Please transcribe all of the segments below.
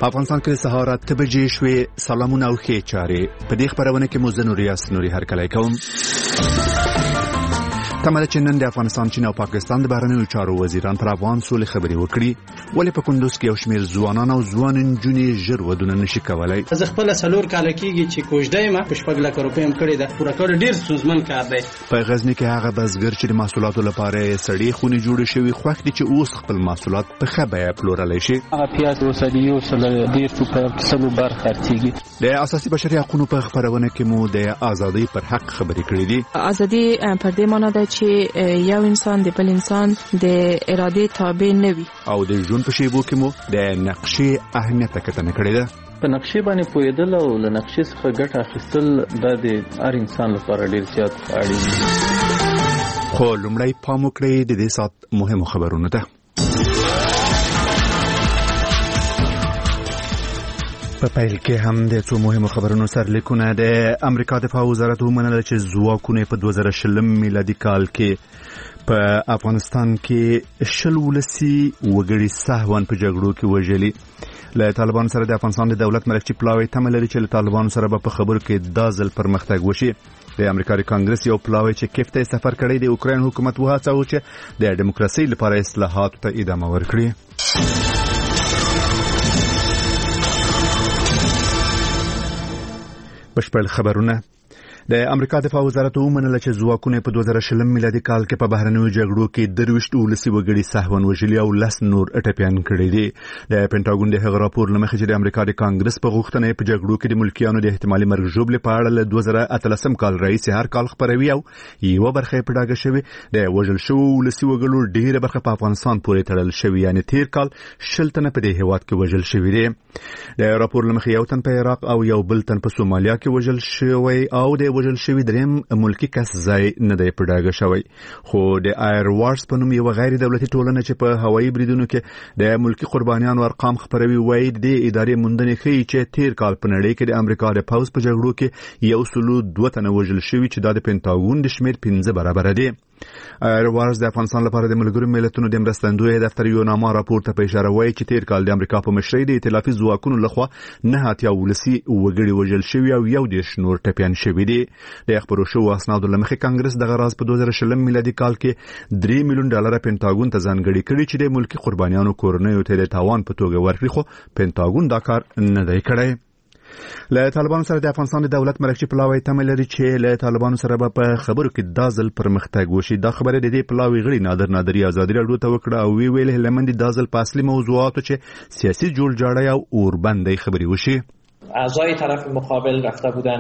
په افغانستان کې سهار 8 بجې شوې. سلامونه او ښې چارې. په دې خبرونه کې مو زه نوریاس نوري هرکلی کوم. تمه چې نن د افغانستان، چین او پاکستان د بهرنیو چارو وزیران پر افغان سولې خبرې وکړي. ولې په کندوز کې یو شمېر ځوانان او ځوان نجونې ژر ودونه نشي کولای؟ زه خپل څلور کاله کېږي چې کوژده یم، په 4 لک روپۍ هم کړې ده. پوره کول ډېر ستونزمن کار دی. په غزني کې هغه بزګر چې د محصولاتو لپاره سړې خونې جوړې شوي خوښ دي چې اوس خپل محصولات په ښه بیه پلورلی شي. هغه پیاز اوسه د 1.1 بر خرڅېږي. د اساسي بشري حقوقو په خبرونه کې مو د ازادۍ پر حق خبرې کړې دي. ازادي پر دې معنی ده چې یو انسان د بل انسان د اراده تابع نه وي. او د ژوند په شیبو کې مو د نقشې اهمیت کتنه کړې ده. په نقشې باندې پوهېدل او له نقشې څخه ګټه اخیستل دا د هر انسان لپاره ډېر زیات اړین دي. خو لومړی پام وکړئ د دې سات مهمو خبرونو ته. په پیل کې هم د څو مهمو خبرونو سرلیکونه. د امریکا دفاع وزارت ومنله چې ځواکونه په 2020 میلادي کال کې په افغانستان کې 20 ولسي وګړي سهواً په جګړو کې وژلي. له طالبانو سره د افغانستان د دولت مرکزي پلاوی تمه لري چې له طالبانو سره به په خبرو کې دا ځل پرمختګ وشي. د امریکا د کانګرس یو پلاوی چې کیف ته سفر کړی د اوکراین حکومت وهڅاوه چې د ډیموکراسي لپاره اصلاحاتو ته ادامه ورکړي. بشپړ خبرونه. د امریکا دفاع وزارت ومنله چې ځواکونه په 2020 میلادي کال کې په بهرنیو جګړو کې 23 ولسي وګړي سهواً وژلي او 10 نور ټپيان کړي دي. د پینټاګون د هغه راپور لمخې چې د امریکا د کانګرس په غوښتنه په جګړو کې د ملکیانو د احتمالي مرګ ژوبلې په اړه له 2013 کال راهیسې هر کال خبروي او یو برخه په ډاګه شوی د وژل شو ولسي وګړو ډیره برخه په افغانستان پورې تړل شوی، یعنی تیر کال 20 تنه په دې هیواد کې وژل شوی دي. د راپور لمخې یو تن په عراق او یو بل تن په سومالیا کې وژل شوی او د وژل شوی دریم ملکی کس ځای نه دی په ډاګه شوی. خو د ایر وارز په نوم یو غیر دولتي ټولنه چې په هوایي بریدونو کې د ملکی قربانیانو ارقام خبروي وایي د ادارې موندنې ښیي چې تیر کال په نړۍ کې د امریکا د پوځ په جګړو کې 102 تنه وژل شوي چې دا د پینټاګون د شمېر 15 برابر دی. ایر وارز د افغانستان لپاره د ملګرو ملتونو د مرستندوی دفتر یو نامه راپور ته په اشاره وایي چې تیر کال د امریکا په مشرۍ د ائتلافي ځواکونو لخوا 9 ولسي وګړي وژل شوي او 11 نور ټپيان شوي دي. د خبرو شو اسنادو لمخې کانګرس دغه راز په 2020 میلادي کال کې $3 ملیون پینټاګون ته ځانګړي کړي چې د ملکی قربانیانو کورنیو ته د تاوان په توګه ورکړي، خو پینټاګون دا کار نه دی کړی. له طالبانو سره د افغانستان د دولت مرکزي پلاوی تمه لري چې له طالبانو سره به په خبرو کې دا ځل پرمختګ وشي. دا خبره د دې پلاوی غړي نادر ازادي راډیو ته وکړه او ویل هلمندي دا ځل په اصلي موضوعاتو چې سیاسي جوړجاړی او اوربندۍ خبري وشي. اعضای طرف مقابل رفته بودن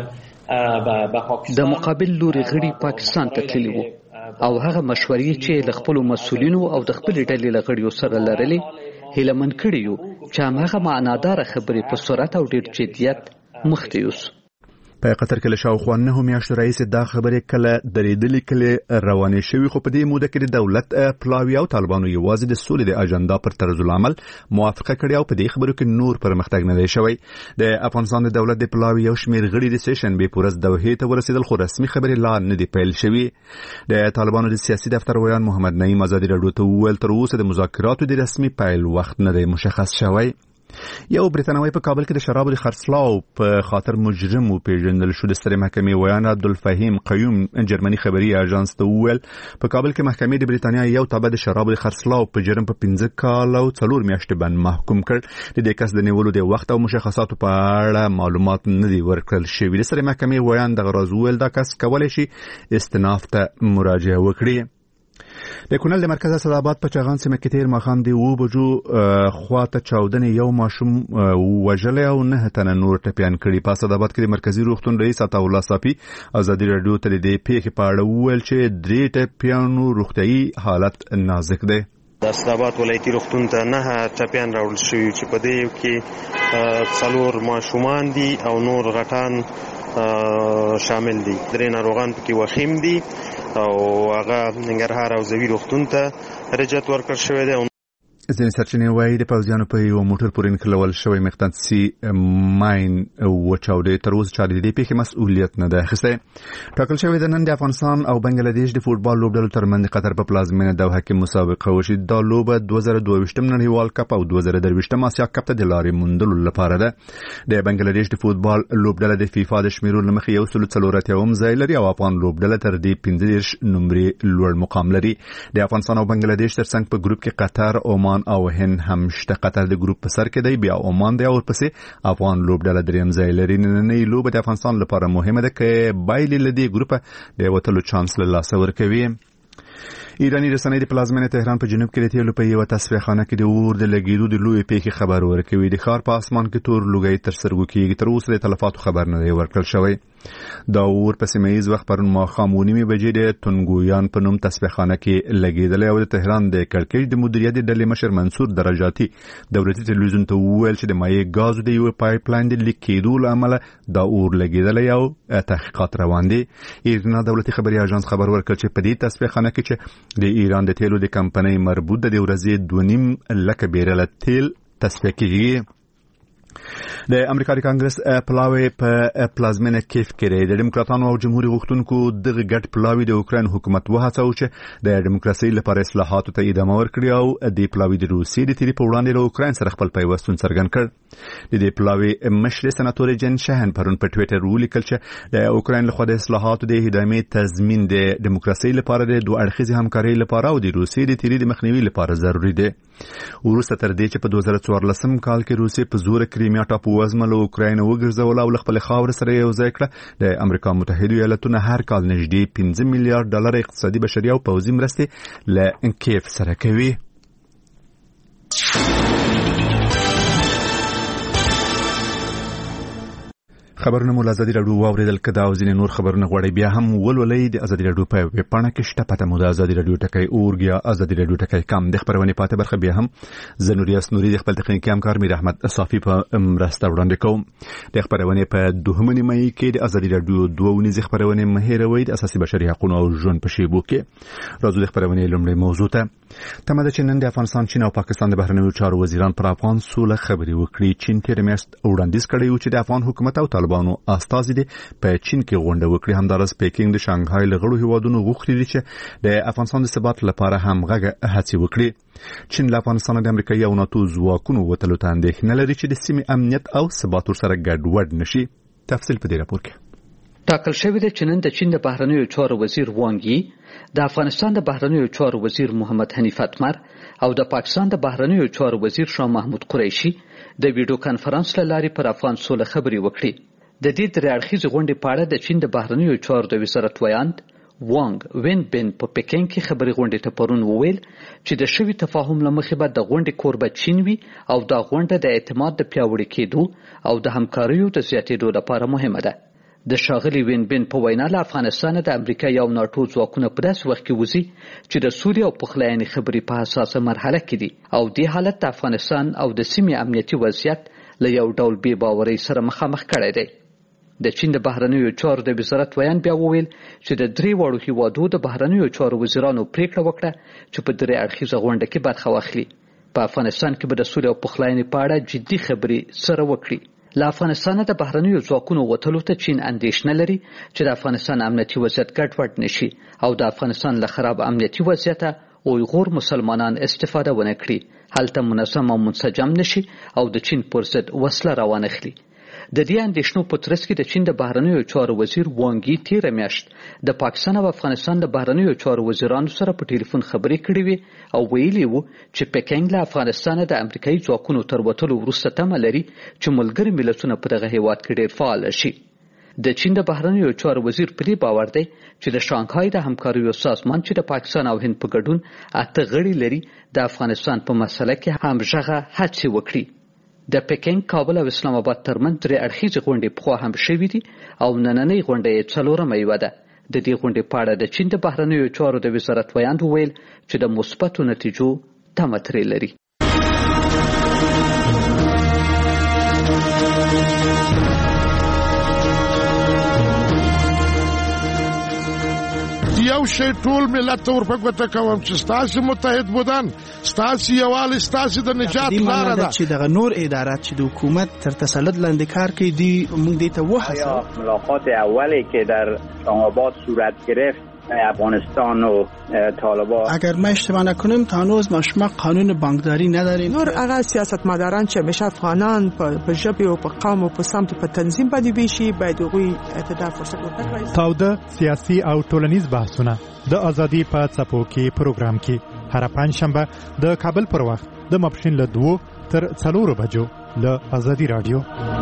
به پاکستان. د مقابل لوري غړي پاکستان ته تللي وو او هغه مشورې چې د خپل مسؤلینو او د خپل ډلې لغړیو سره لرلې هیلمن کړیو چې هغه معنادار خبرې په سرعت او ډېر جدیت مخته یوسو. په قطر کې له شاوخوا 9 میاشتو راهیسې دا خبرې کله درېدلې کله روانې شوې، خو په دې موده کې د دولت پلاوی او طالبانو یوازې د سولې د اجنډا پر طرز العمل موافقه کړې او په دې خبرو کې نور پرمختګ نه دی شوی. د افغانستان د دولت د پلاوی یو شمېر غړي د سیشن به پورز دوحې ته ورسېدل، خو رسمي خبرې لا نه دی پیل شوی. د طالبانو د سیاسي دفتر ویان محمد نعیم ازادي راډیو ته وویل تر اوسه د مذاکراتو د رسمي پیل وخت نه دی مشخص شوی. یو بریتانوي په کابل کې د شرابو د خرڅلاو په خاطر مجرم وپیژندل شو. د سترې محکمې ویان عبدالفهیم قیوم جرمني خبري اژانس ته وویل په کابل کې محکمې د بریتانیا یو تابع د شرابو د خرڅلاو په جرم په 15 کال او 4 میاشتې باندې محکوم کړ. د دې کس د نیولو د وخت او مشخصاتو په اړه معلومات نه دي ورکړل شوي. د سترې محکمې ویان دغه راز وویل دا کس کولای شي استئناف ته مراجعه وکړي. د کونړ د مرکز اسداباد په چغان سیمه کې تیر ماښام د 2 بجو خواته چاودنې یو ماشوم وژلی او 9 تنه نور ټپیان کړي. په اسداباد کې د مرکزي روغتون رئیس عطاالله صافي ازادي راډیو ته د پیښې په اړه وویل چې 3 ټپیانو روغتیايي حالت نازک دی. د اسداباد ولایتي روغتون ته 9 ټپیان راوړل شوي چې په دې کې 4 ماشومان دي او نور غټان شامل دي. 3 ناروغان پکې وخیم دي او هغه ننګرهار او زوی روغتون ته رجعت ورکړل شوی دی. ځینې سرچینې وایي د پوځیانو په یو موټر پورې نښلول شوی مقناطیسي ماین وچاودې تر اوسه چا د دې پیښې مسؤلیت نه ده اخیستی. ټاکل شوی ده نن د افغانستان او بنګلادیش د فوټبال لوبډلو ترمنځ د قطر په پلازمینه دوحه کې مسابقه وشي. دا لوبه 2022 نړیوال کپ او 2023 آسیا کپ ته د لارې موندلو لپاره ده. د بنګلادیش د فوټبال لوبډله د فیفا د شمیرو له مخې 140 ځای لري او افغان لوبډله تر دې 15 نمرې لوړ مقام لري. د افغانستان او بنګلادیش ترڅنګ په ګروپ کې قطر، عمان او هند هم شته. قطر د ګروپ په سر کې دی، بیا عمان دی او ورپسې افغان لوبډله دریم ځای لري. نننۍ لوبه د افغانستان لپاره مهمه ده که بایلي له دې ګروپه د وتلو چانس له لاسه ورکوي. ایرانی رسنۍ د پلازمینه تهران په جنوب کې د تیلو په یوه تصفیه خانه کې د اور د لګېدو د لویې پیښې خبر ورکوي. د ښار په اسمان کې تور لوګی تر سترګو کېږي. تر اوسه د تلفاتو خبر نه دی ورکړل شوی. دا اور په سیمه ییز وخت پرون ماښام 9 بجې د تونګویان په نوم تصفیه خانه کې لګېدلی او د تهران د کړکېچ د مدیریت د ډلې مشر منصور درجاتي دولتي تلویزیون ته وویل چې د مایع ګازو د یوه پایپ لاین د لیک کېدو له امله دا اور لګېدلی او تحقیقات روان دي. ایرنا دولتي خبري اژانس خبر ورکړ چې په دې تصفیه خانه کې چې د ایران د تیلو د کمپنۍ مربوط د ورځې 2.5 لکه بیرله تیل تصفیه کېږي. د امریکا د کانګرس پلاوی په پلازمینه کیف کې د ډیموکراتانو او جمهوریت غوښتونکو دغه ګډ پلاوی د اوکراین حکومت وهڅاوه چې د ډیموکراسي لپاره اصلاحاتو ته ادامه ورکړي او د پلاوی د روسیې د تیری په وړاندې له اوکراین سره خپل پیوستون څرګند کړ. د دې پلاوی مشر سناتور جن شهن پرون په ټوئیټر ولیکل چې د اوکراین لخوا د اصلاحاتو د ادامې تضمین د ډیموکراسي لپاره د دوه اړخیزې همکارۍ لپاره او د روسیې د تیری د مخنیوي لپاره ضروری دی. وروسته تر دې چې په 2014 کال کې روسیې په زور کریمیا ټاپو وزمه له اوکراین وګرځول او خپل خاور سره یو ځای کړه. د امریکا متحده ایالاتونو هر کال نږدې 15 میلیارډ ډالر اقتصادي بشري او پوځي مرستې له کیف سره کوي. خبرونه مو ازادي راډیو واوریدل کدا او ځینې نور خبرونه غواړي بیا هم ولولئ د ازادي راډیو په ویب پاڼه کې شته پته مو د ازادي راډیو ټکی اورګ یا ازادي راډیو ټکی کم. د خبرونه پاتې برخه بیا هم زنوري اسنوري د خپل تخنیکي همکار میر احمد صافي په مرسته وړاندې کوم. د خبرونه په 2 مې کې د ازادي راډیو 2 خبرونه مهیروي د اساسي بشري حقوقو او ژوند په شیبو کې. راځو د خبرونه لومړی موضوع ته. تمه ده چې نن د افغانستان، چین او پاکستان د بهرنیو چارو وزیران پر افغان سوله خبرې وکړي. چین تیر میاشت وړاندیز کړی و چې د افغان حکومت او طالبانو استازي په چین کې غونډه وکړي. همدارس پیکینګ د شانګهای له غړو هیوادونو غوښتي دي چې د افغانستان د ثبات لپاره همغږه هڅې وکړي. چین له افغانستان د امریکایي او ناتو ځواکونو وتلو ته اندېښنه لري چې د سیمې امنیت او ثبات ورسره ګډوډ نشي. تفصیل په دې راپور کې ټاکل شوی دی چې نن د چین د بهرنیو چارو وزیر وانګ یی، د افغانستان د بهرنیو چارو وزیر محمد حنیف اتمر او د پاکستان د بهرنیو چارو وزیر شاه محمود قریشي د ویډیو کانفرنس له لارې پر افغان سوله خبرې وکړي. د دې درې اړخیزې غونډې په اړه د چین د بهرنیو چارو د وزارت ویاند وانګ وین بن په پکین کې خبري غونډې ته پرون وویل چې د شوي تفاهم له مخې به د غونډې کوربه چین وي او دا غونډه د اعتماد د پیاوړي کېدو او د همکاریو د زیاتېدو لپاره مهمه ده. د شاغلي وین بن په وینا له افغانستان د امریکا او ناتو ځواکونه په داسې وخت کې وځي چې د سوریه او پخلاینې خبرې په حساسه مرحله کې دي او دې حالت د افغانستان او د سیمې امنیتي وضعیت له یو ډول بې باورۍ سره مخامخ کړی دی. د چین د بهرنیو چارو د وزارت ویان بیا وویل چې د 3 وړو هیوادو د بهرنیو چارو وزیرانو پریکړه وکړه چې په 3 اړخیزه غونډه کې برخه واخلي. په افغانستان کې به د سوریه او پخلاینې په اړه جدي خبرې سره وکړي. له افغانستان د بهرنیو ځواکونو وتلو ته چین اندېښنه لري چې د افغانستان امنیتي وضعیت ګډوډ نشي او د افغانستان له خراب امنیتي وضعیت اویغور مسلمانان استفاده ونه کړي، هلته منظم او منسجم نشي او د چین پر ضد وسله روان اخلي. د دې اندېښنو په ترڅ کې د چین د بهرنیو چارو وزیر وانګ یی تیر میاشت د پاکستان او افغانستان د بهرنیو چارو وزیرانو سره په ټلیفون خبرې کړې وي او ویلي وو چې پکینګ له افغانستان د امریکایي ځواکونو تر وتلو وروسته تمه لري چې ملګري ملتونه په دغه هیواد کې ډېر فعال شي. د چین د بهرنیو چارو وزیر په دې باور دی چې د شانګهای د همکاریو سازمان چې د پاکستان او هند په ګډون 8 غړي لري د افغانستان په مسله کې همغږه هڅې وکړي. د پکینګ، کابل او اسلام آباد ترمنځ 3 اړخیزې غونډې پخوا هم شوې دي او نننۍ غونډه یې 4مه یوه ده. د دې غونډې په اړه د چین د بهرنیو چارو د وزارت ویاند وویل چې د مثبتو نتیجو تمه ترې لري. یو شی ټول ملت ته ورپګوته کوم چې ستاسو متحد بودن ستاسو یووالی ستاسو د نجات لاره ده چې دغه نور ادارات چې د حکومت تر تسلط لاندې کار کوي دی موږ دې ته وهڅو. ملاقات اولی که در اسلام‌آباد صورت گرفت افغانستان و طالبان، اگر ما اشتباه نکنیم تا هنوز ما شما قانون بانکداری نداریم. نور هغه سیاستمداران چې همیشه افغانان په ژبه او په قوم او په سمت په تنظیم باندې ویشي باید هغوی اعتدال فرصت ورکړي. تاوده سیاسي او ټولنیز بحثونه د ازادي په څپو کې پروګرام کې هر پنځشنبه د کابل پر وخت د ماپښین له 2 تر 4 بجو له ازادي رادیو.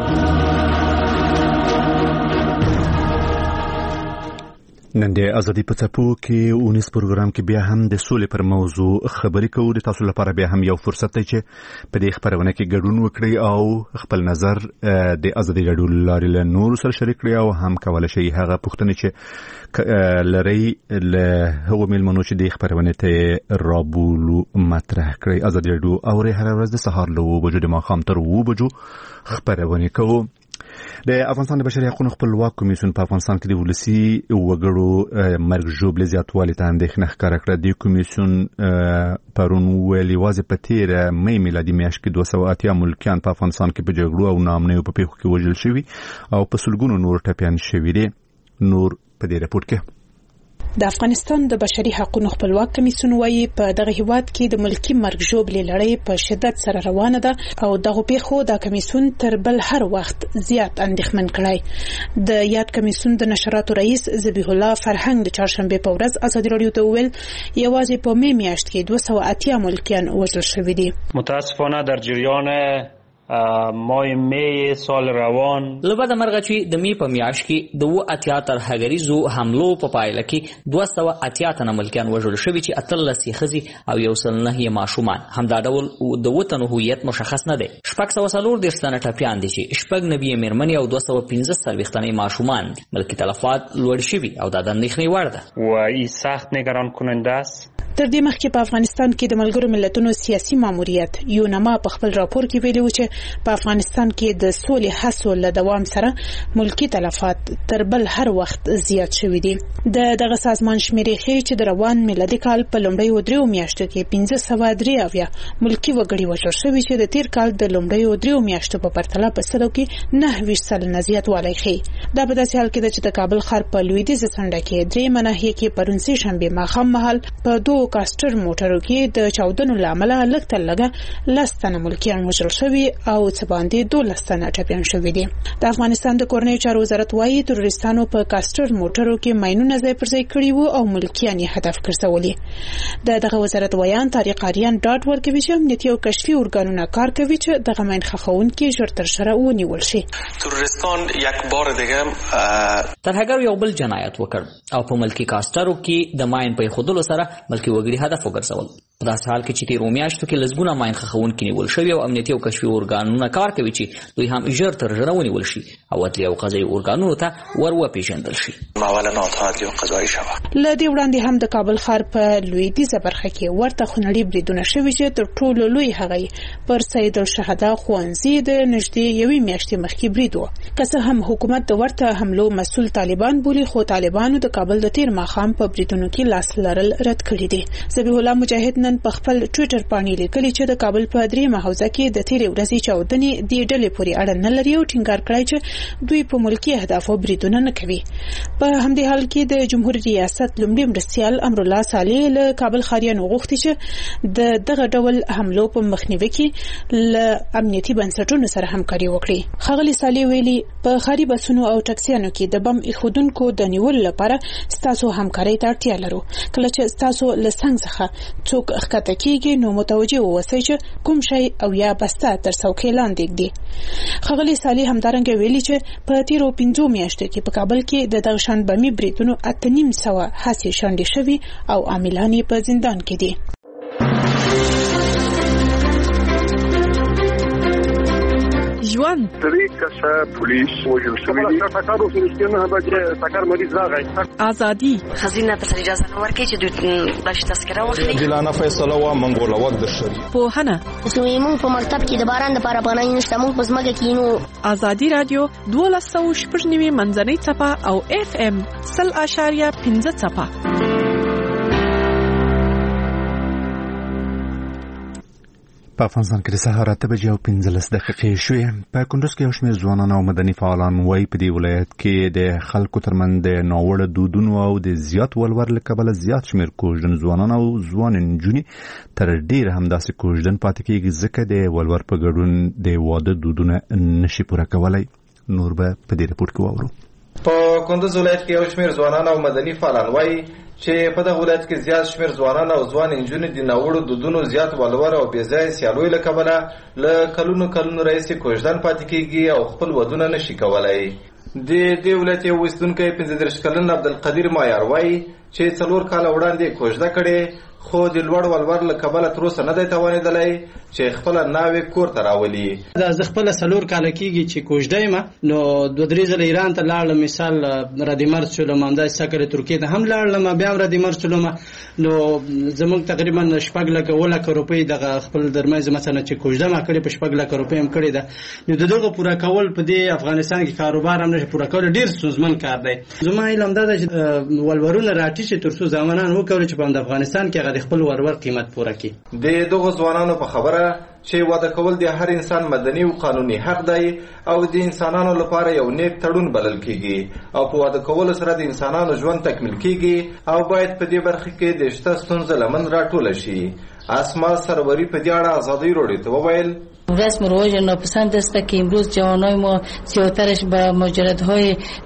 نن د ازادي په څپو کې اونیس پروګرام کې بیا هم د سولې پر موضوع خبرې کوو. د تاسو لپاره بیا هم یو فرصت دی چې په دې خبرونه کې ګډون وکړئ او خپل نظر د ازادي رادیو لارې له نورو سره شریک کړئ او هم کولای شئ هغه پوښتنې چې لري له هغو میلمنو چې د خبرونه ته رابولو مطرح کړئ. ازادي رادیو اوري هر ورځ د سهار له 9 بجو د ماښام تر 2 بجو خبرونه کوو. د افغانستان د بشري حقوقو خپلواک کمیسیون په افغانستان کې د ولسی وګړو مرګ ژوبل زیاتوالي ته اندېښنه ښکاره کړه. د کمیسیون پرون ویلي واځي په تیره مې میلادي میاشت کې 280 ملکیان په افغانستان کې په جګړو او ناامنیو په پیښو کې وژل شوي او په سلګونو نور ټپیان شوي دي. نور په دې راپور کې د افغانستان د بشري حقوقو خپلواک کمیسیون وايي په دغه هیواد کې د ملکی مرګ ژوبلې لړۍ په شدت سره روانه ده او دغه پیښو د کمیسیون تر بل هر وخت زیات اندېښمن کړی. د یاد کمیسیون د نشراتو رئیس ذبیح الله فرهنګ د چهارشنبه په ورځ ازادي رادیو ته ویل یوازې په مې میاشت کې 280 ملکیان وژل شوي دي. متاسفانه در جریان ماه می سال روان لبد مرغه چې د می په میاشت کې د 280 تر هغریزو حملو په پایله کې 280 تنه ملکیان وژل شوي چې 13 خزي او 109 ماشومان. همدا ډول د وطن هویت مشخص نه دی. 640 تنه ټپیان دي چې 9 میرمنې او 215 تنه ماشومان. ملکی تلفات لوړ شوي او د اندېښنې وړ ده و این سخت نگران کننده است. تر دې مخکې په افغانستان کې د ملګرو ملتونو سیاسي ماموریت یونما په خپل راپور کې ویلي و چې په افغانستان کې د سولې هڅو له دوام سره ملکی تلفات تر بل هر وخت زیات شوي دي. دغه سازمان شمیرې ښیي چې د روان میلادي کال په لومړیو 3 میاشتو کې 593 ملکی وګړي وژل شوي چې د تیر کال د لومړیو 3 میاشتو په پرتله په سلو کې 9 زیاتوالی ښیي. دا په داسې حال کې ده چې د کابل ښار په لویدیځه څنډه کې 3 ناحیې کې پرون سه شنبه ماښام مهال په 2 کاستر موټرو کې د چاودنو لامل لږ تر لږه 10 تنه ملکیان وژل شوي او څه باندې 12 تنه ټپیان شوي دي. د افغانستان د کورنیو چارو وزارت وايي تروریستانو په کاستر موټرو کې ماینونه ځای پر ځای کړي وو او ملکیان یې هدف ګرځولي. دغه وزارت ویان طارق آریان ډاډ ورکوي چې امنیتي او کشفي ارګانونه کار کوي چې دغه ماین خښونکي ژر تر ژره ونیول شي. تروریستان یک بار دیگه ترهګر یو بل جنایت وکړ او په ملکی کاسترو کې د ماین په خودلو سره ملکی وګړي هدف وګرځول. په داسې حال کې چې تیرو میاشتو کې لزګونه ماین خښونکي نیول شوي او امنیتي او کشفي ارګانونه کار کوي چې دوی هم ژر تر ژره ونیول شي او عدلي او قضایي ارګانونو ته وروپېژندل شي. معاونات عدلي او قضایي شوه. له دې وړاندې هم د کابل ښار په لویدیځه برخه کې ورته خونړي بریدونه شوي چې تر ټولو لوی هغه پر سید الشهدا ښوونځي د نږدې یوې میاشتې مخکې برید و. که څه هم حکومت د ورته حملو مسؤل طالبان بولي خو طالبانو د کابل د تیر ماښام په بریدونو کې لاس لرل رد کړي دي. ذبیح الله مجاهد نن په خپل ټوئیټر باندې لیکلي چې د کابل په 3 حوزه کې د تیرې ورځې چاودنې د ډلې پورې اړه نه لري او ټینګار کړی چې دوی په ملکی اهدافو بریدونه نه کوي. په همدې حال کې د جمهوریت ریاست لومړي مرستیال امرالله صالح له کابل ښاریانو غوښتي چې دغه ډول حملو په مخنیوي کې له امنیتي بنسټونو سره همکاري وکړي. ښاغلي صالح ویلي په ښاري بسونو او ټکسیانو کې د بم ایښودونکو د نیولو لپاره ستاسو همکاري ته اړتیا لرو. کله چې ستاسو له څنګ څخه څوک ښکته کېږي نو متوجه اوسئ چې کوم شی او یا بسته تر څوکۍ لاندې ږدي. ښاغلي صالح همدارنګه ویلي چې په تیرو 5 میاشتو کې په کابل کې د دغه شان بمي بریدونو 8,500 هڅې شنډې شوي او عاملان یې په زندان کې دي. ژوند درې کسه پولیس وژل شوي دي. ټکر وسو نه بجې ټکر مریض راغی. ازادي خزینه په اجازه نه ورکړي چې دوی بلش تذکره واخلي. دلانه فیصله وا منګول وخت د شری پوهنه سویمون په مکتب کې د باران د لپاره پناه نشته. موږ په ځمکه کې نو ازادي رادیو 12.9 منځنۍ څپه او FM 0.5 څپه. په افغانستان کې د سهار 8:15 شوې. په کندوز کې یو شمېر ځوانان او مدني فعالان وایي په دې ولایت کې د خلکو ترمنځ د ناوړه دودونو او د زیات ولور له کبله زیات شمېر کوژدن ځوانان او ځوان نجونې تر ډېره همداسې کوژدن پاتې کېږي ځکه د ولور په ګډون د واده دودونه نشي پوره کولی. نور به په دې رپورټ کې واورو. په کندوز ولایت کې یو شمېر ځوانان او مدني فعالان وایي چې په دغه ولایت کې زیات شمېر ځوانان او ځوان نجونې د ناوړو دودونو زیات ولور او بې ځایه سیالیو له کبله له کلونو راهیسې کوژدن پاتې کېږي او خپل ودونه نشي کولی. د دې ولایت یو اوسېدونکی 35 کلن عبدالقدیر مایار وایي چې 4 کاله وړاندې کوژده کړې، خو د لوړ ولور له کبله تر اوسه نه دی توانېدلی چې خپله ناوې کور ته راولي. زه خپله 4 کاله کېږي چې کوژده یم، نو 2-3 ځله ایران ته لاړلم، مثال ردیمرز شولم، همداسې سکرې ترکیې ته هم لاړلم، بیا هم ردیمرز شولم. نو زموږ تقریبا 7 روپۍ دغه خپل درمایز مثلا چې کوژده ما کړې په 7 روپۍ هم کړې ده. نو د دغه پوره کول په دې افغانستان کې کاروبار هم نشي پوره کول، ډېر ستونزمن کار دی. زما علم دا ده چې ولورونه راټیټ تر څو ځوانان وکړي چې په افغانستان کې د خپل ورور قیمت پوره کړي. د دغه ځوانانو په خبره چې واده کول د هر انسان مدني او قانوني حق دی او د انسانانو لپاره یو نیک تړون بلل کیږي او په واده کولو سره د انسانانو ژوند تکمیل کیږي او باید په دې برخه کې د شته ستونزو لمن راټوله شي. اسما سروری په دې اړه آزادی روډي ته وویل رسم رواج ناپسند است که امروز جوانای ما زیاترش به مجردهای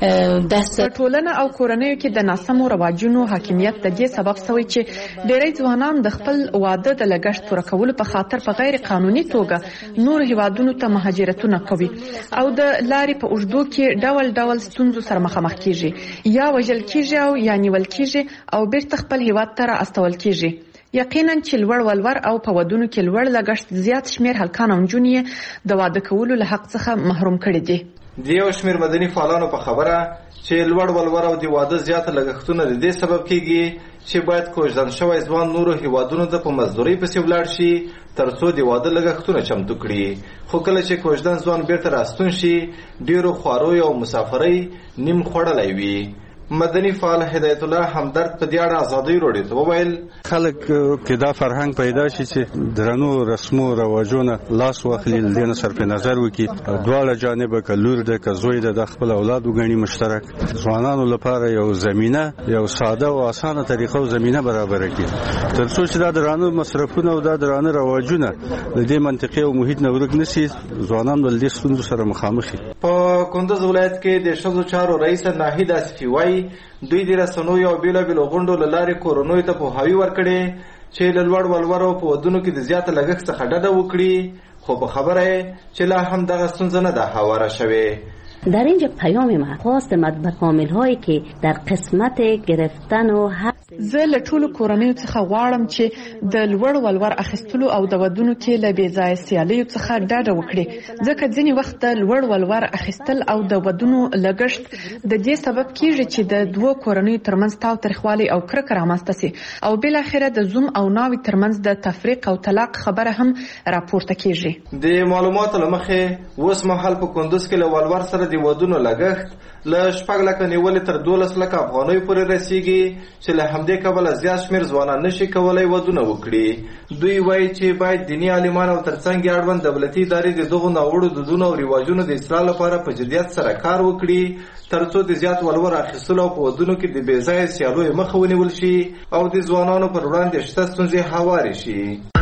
دست ټولنه او کورنیو کې د ناسمو رواجونو حاکمیت د دې سبب شوی چې ډېری ځوانان د خپل واده د لګښت پوره کولو په خاطر په غیر قانوني توګه نور هیوادونو ته مهاجرتونه کوي او د لارې په اوږدو کې ډول ستونزو سره مخامخ کیږي، یا وژل کیږي او یا نیول کیږي او بیرته خپل هیواد ته راستول کیږي. یقینا چې لوړ ولور او په ودونو کې لوړ لګښت زیات شمېر هلکان او نجونې د واده کولو له حق څخه محروم کړي دي. د یو شمېر مدني فعالانو په خبره چې لوړ ولور او د واده زیات لګښتونه د دې سبب کېږي چې باید کوژدن شوی ځوان نورو هیوادونو ته په مزدورۍ پسې ولاړ شي تر څو د واده لګښتونه چمتو کړي. خو کله چې کوژدن ځوان بیرته راستون شي ډېرو خوارویو او مسافرۍ نیم خوړلی وي. مدني فعال هدایت الله همدرد په دې اړه آزادۍ روډي ته وویل خلک کې دا فرهنګ پیدا شي چې درنو رسمو رواجونه لاس واخلي، لدې نه صرف نظر وکړي دواړه جانبه که لور ده که زوی ده د خپل اولاد وګڼي مشترک. ځوانانو لپاره یو زمینه، یو ساده او اسانه طریقه او زمینه برابره کړي تر څو چې دا درانه مصرفونه او دا درانه رواجونه د دې منطقې او محیط نه ورک نشي، ځوانان ول دې ستونزو سره مخامخ دي. په کندوز ولایت کې د ښځو چارو رئیس ناهید اسفي وایي دوی د رسنیو او بیلابیلو غونډو له لارې کورنیو ته پوهاوی ورکړي چې له لوړ ولورو په ودونو کې د زیات لګښت څخه ډډه وکړي، خو په خبره چې لا هم دغه ستونزه نه ده هواره شوې. در اینجا پیام ما خواست مطبع کامل هایی که در قسمت گرفتن و زه له ټولو کورنیو څخه غواړم چې د لوړ ولور اخیستلو او د ودونو کې له بې ځایه سیالیو څخه ډډه وکړي، ځکه ځینې وخت د لوړ ولور اخیستل او د ودونو لګښت د دې سبب کیږي چې د دوه کورنیو ترمنځ تاوتریخوالی او کرکه رامنځته سي او بالاخره د زوم او ناوې ترمنځ د تفریق او طلاق خبره هم راپورته کیږي. د معلوماتو له مخې اوس مهال په کندوز کې له ولور سره د ودونو لګښت له 6 لکه نیولې تر 12 لکه افغانیو پورې رسیږي چې له همدې کبله زیات شمېر ځوانان نشي کولی ودونه وکړي. دوی وایي چې باید دیني عالمان او ترڅنګ یې اړوند دولتي ادارې د دغو ناوړو دودونو او رواجونو د اصلاح لپاره په جدیت سره کار وکړي تر څو د زیات ولور اخیستلو او په ودونو کې د بې ځایه سیالیو مخه ونیول شي او د ځوانانو پر وړاندې شته ستونزې هوارې شي.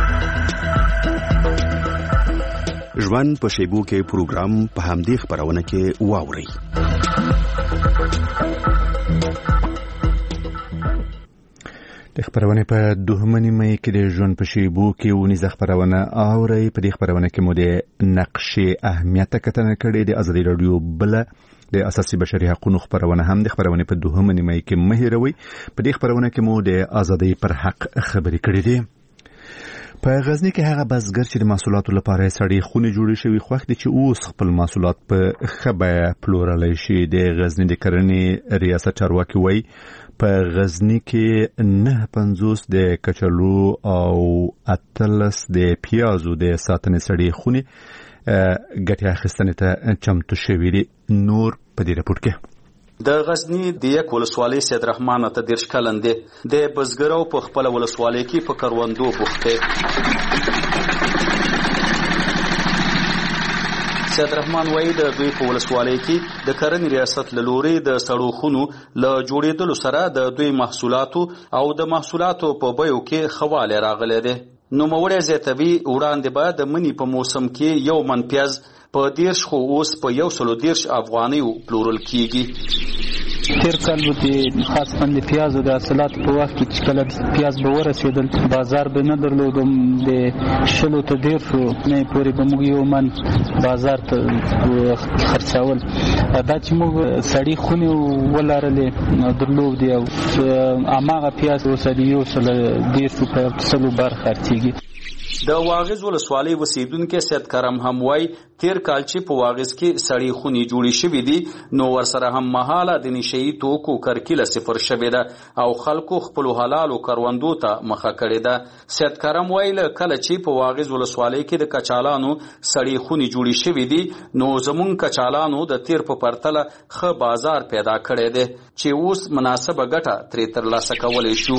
ژوند په شیبو کې پروګرام په همدې خبرونه کې واوري. د خبرونه په 2 مې کې د ژوند په شیبو کې ونیزه خبرونه اوري. په دې خبرونه کې مو د نقشې اهمیت کتنه کړې د ازادي رادیو بل د اساسي بشري حقوقو خبرونه هم د خبرونه په 2 مې کې مهیروي. په دې خبرونه کې مو د ازادي پر حق خبرې کړې دي. په غزنی کې هغه بزګر چې د محصولاتو لپاره سړې خونې جوړې شوي خوښ دي چې اوس خپل محصولات په ښه بیه پلورلی شي. د غزنی د کرنې ریاست چارواکي وایي په غزنی کې 950 د کچالو او 18 د پیازو د ساتنې سړې خونې ګټې اخیستنې ته چمتو شوي دي. نور په دې راپور کې د غزنی د یک ولسوالۍ سید رحمان ته 30 کلن دی د بزګرو په خپل ولسوالۍ کې په کروندو بوخته سید رحمان وایي د دوی په ولسوالۍ کې د کرنې ریاست له لوري د سړو خونو له جوړېدلو سره د دوی محصولاتو او د محصولاتو په بیو کې ښه والی راغلی دی. نوموړی زیاتوي وړاندې به د مني په موسم کې 1 من پیاز په 10 خو اوس په 130 افغانیو پلورل کیږي. تیر کال به خاصه د پیازو د حاصلات په وخت کې چې کله پیاز به ورسېدل بازار به نه درلودم د شلو ته ډیر شو نه پورې به موږ 1 من بازار ته خرڅول. دا چې موږ سړی خونې ولرلې درلودي او هماغه پیاز اوس د 110 په 100 بار خرڅېږي. د واغز ولسوالۍ اوسیدونکي سید کرم هم وایي تیر کال چې په واغز کې سړې خونې جوړې شوې دي نو ورسره هم مهاله د نشهیي توکو کرکیله صفر شوې ده او خلکو خپلو حلالو کروندو ته مخه کړې ده. سید کرم وایي کله چې په واغز ولسوالۍ کې د کچالانو سړې خونې جوړې شوې دي نو زمونږ کچالانو د تیر په پرتله ښه بازار پیدا کړی دی چې اوس مناسبه ګټه ترې ترلاسه کولی شو.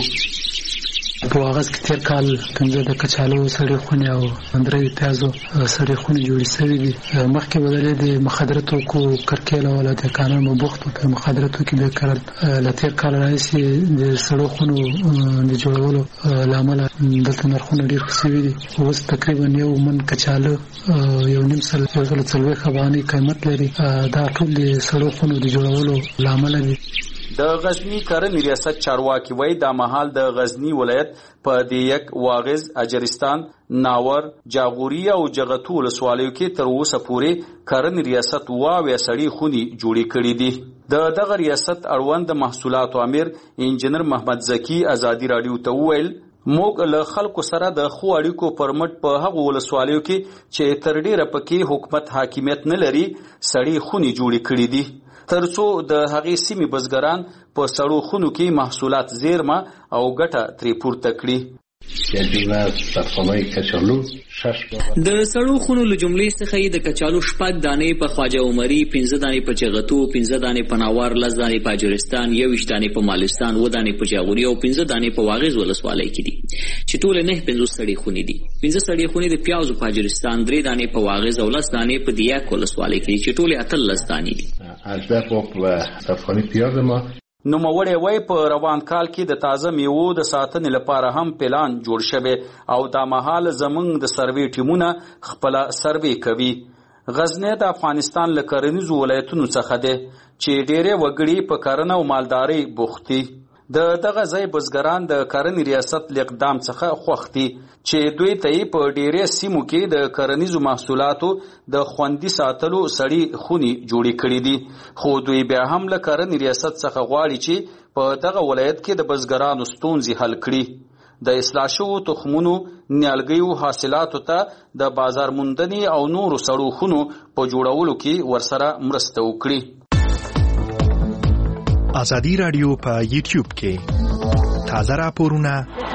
په واغز کې تیر کال کنځه د کچالو سړې خونې او اندرې پیازو سړې خونې جوړې شوې دي. مخکې بدلې د مخدره توکو کرکیله ولا د قانون مبوخت په مخدره توکو د کړل ل تیر کال راځي د سړو خونو د جوړولو لامل دلته نرخونه ډیر خسوي دي. اوس تقریبا 1 من کچالو 1.5 سل 1.3 افغاني قیمت لري. دا ټول د سړو خونو د جوړولو لامل دي. د غزنی کرنې ریاست چارواکي وایي دا مهال د غزنی ولایت په دیک واغز اجرستان ناور جاغوري او جغتو ولسوالیو کې تر اوسه پورې کرنې ریاست واویا سړې خونې جوړې کړې دي. د دغه ریاست اړوند محصولاتو امیر انجنیر محمد زکی ازادي رادیو ته وویل موږ له خلکو سره د خو اړیکو پرمټ په هغه ولسوالیو کې چې تر ډیره پکې حکومت حاکمیت نه لري سړې خونې جوړې کړې دي ترڅو د هغې سیمې بزګران په سړو خونو کې محصولات زیرمه او ګټه ترې پورته کړي. د سړو خونو له جملې څخه یې د کچالو 6 دانې په خواجه عمري 15 دانې په چغتو 15 دانې په ناور 10 دانې په اجرستان 21 دانې په مالستان 9 دانې په جاغوري او 15 دانې په واغز ولسوالۍ کې دي چې ټول نه 15 سړې خونې دي. 15 سړې خونې د پیازو په اجرستان 3 دانې په واغز او 10 دانې په دیاک ولسوالۍ کې دي چې ټول 18 دانې دي. نوموړی وایي په روان کال کې د تازه میوو د ساتنې لپاره هم پلان جوړ شوی او دا مهال زمونږ د سروې ټیمونه خپله سروې کوي. غزنی د افغانستان له کرنیزو ولایتونو څخه دی چې ډېرې وګړي په کرنه او مالدارۍ بوخت دي. د دغه ځای بزګران د کرنې ریاست له اقدام څخه خوښ دي چې دوی ته یې په ډېرې سیمو کې د کرنیزو محصولاتو د خوندي ساتلو سړې خونې جوړې کړې دي خو دوی بیا هم له کرنې ریاست څخه غواړي چې په دغه ولایت کې د بزګرانو ستونزې حل کړي. د اصلاح شوو تخمونو نیالګیو حاصلاتو ته د بازار موندنې او نورو سړو خونو په جوړولو کې ورسره مرسته وکړي. ازادي رادیو په یوټیوب کې تازه راپورونه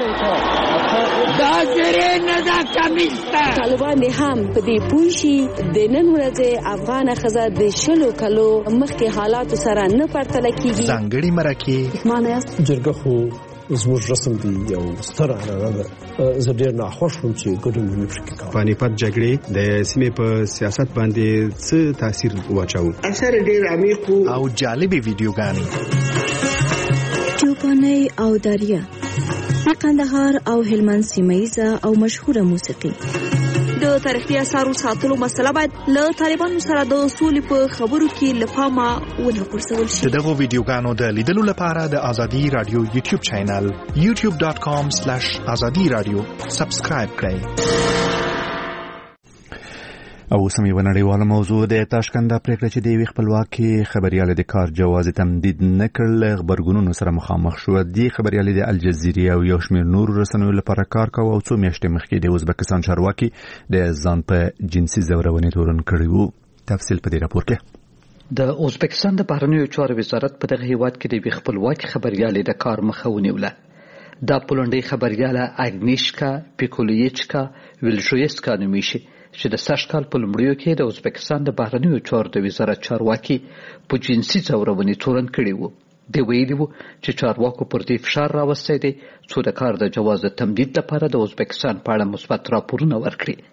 دا زره نه دا کمیستا طالبان هم په دې پوښي د نن ورځې افغان خزه د شلو کلو مخکې حالات سره نه پرتله کیږي. ځانګړي مرکه معنی جرګه خو زموږ رسم دی یو ستر عنعنه ده. زه ډېر ناخوښ وم چې ګډون ونه شي کوم. پانیپت جګړې د سیمې په سیاست باندې څه تاثیر واچاوه؟ اثر ډېر عمیق او جالبې ویډیوګانې چوپاني او دریا د قندهار او هلمند سیمایزه او مشهوره موسیقي. د تاریخي اثارو ساتلو مسله باید له طالبانو سره د اصول په خبرو کې لپاره ونه غورځول شي. دغه ویډیوګانو د لیدلو لپاره د ازادي رادیو یوټیوب چینل youtube.com/azadiradio سبسکرایب کړئ. او سمې ونړیواله موضوع د تاشکند پریکړه چې د خپلواکي خبريال د کار جواز تمدید نکړل خبرګونونو سره مخامخ شو. د خبريال د الجزیره او یو شمېر نور رسنیو لپاره کار کوي او څو میاشتې مخکې د ازبکستان چارواکي د ځان په جنسي زورونې تورن کړی وو. تفصیل په دې راپور کې. د ازبکستان د بهرنیو چارو وزارت په دغه هیواد کې د خپلواکي خبريال د کار مخه ونیوله. د پولنډي خبريال اګنیشکا پیکولیچکا ویلژویسکا نومیشي چې د سږ کال په لومړیو کې د ازبکستان د بهرنیو چارو د وزارت چارواکي په جنسي ځورونې تورن کړي وو. دی ویلي وو چې چارواکو پر دې فشار راوستی دی څو د کار د جواز تمدید لپاره د ازبکستان په اړه مثبت راپورونه ورکړي.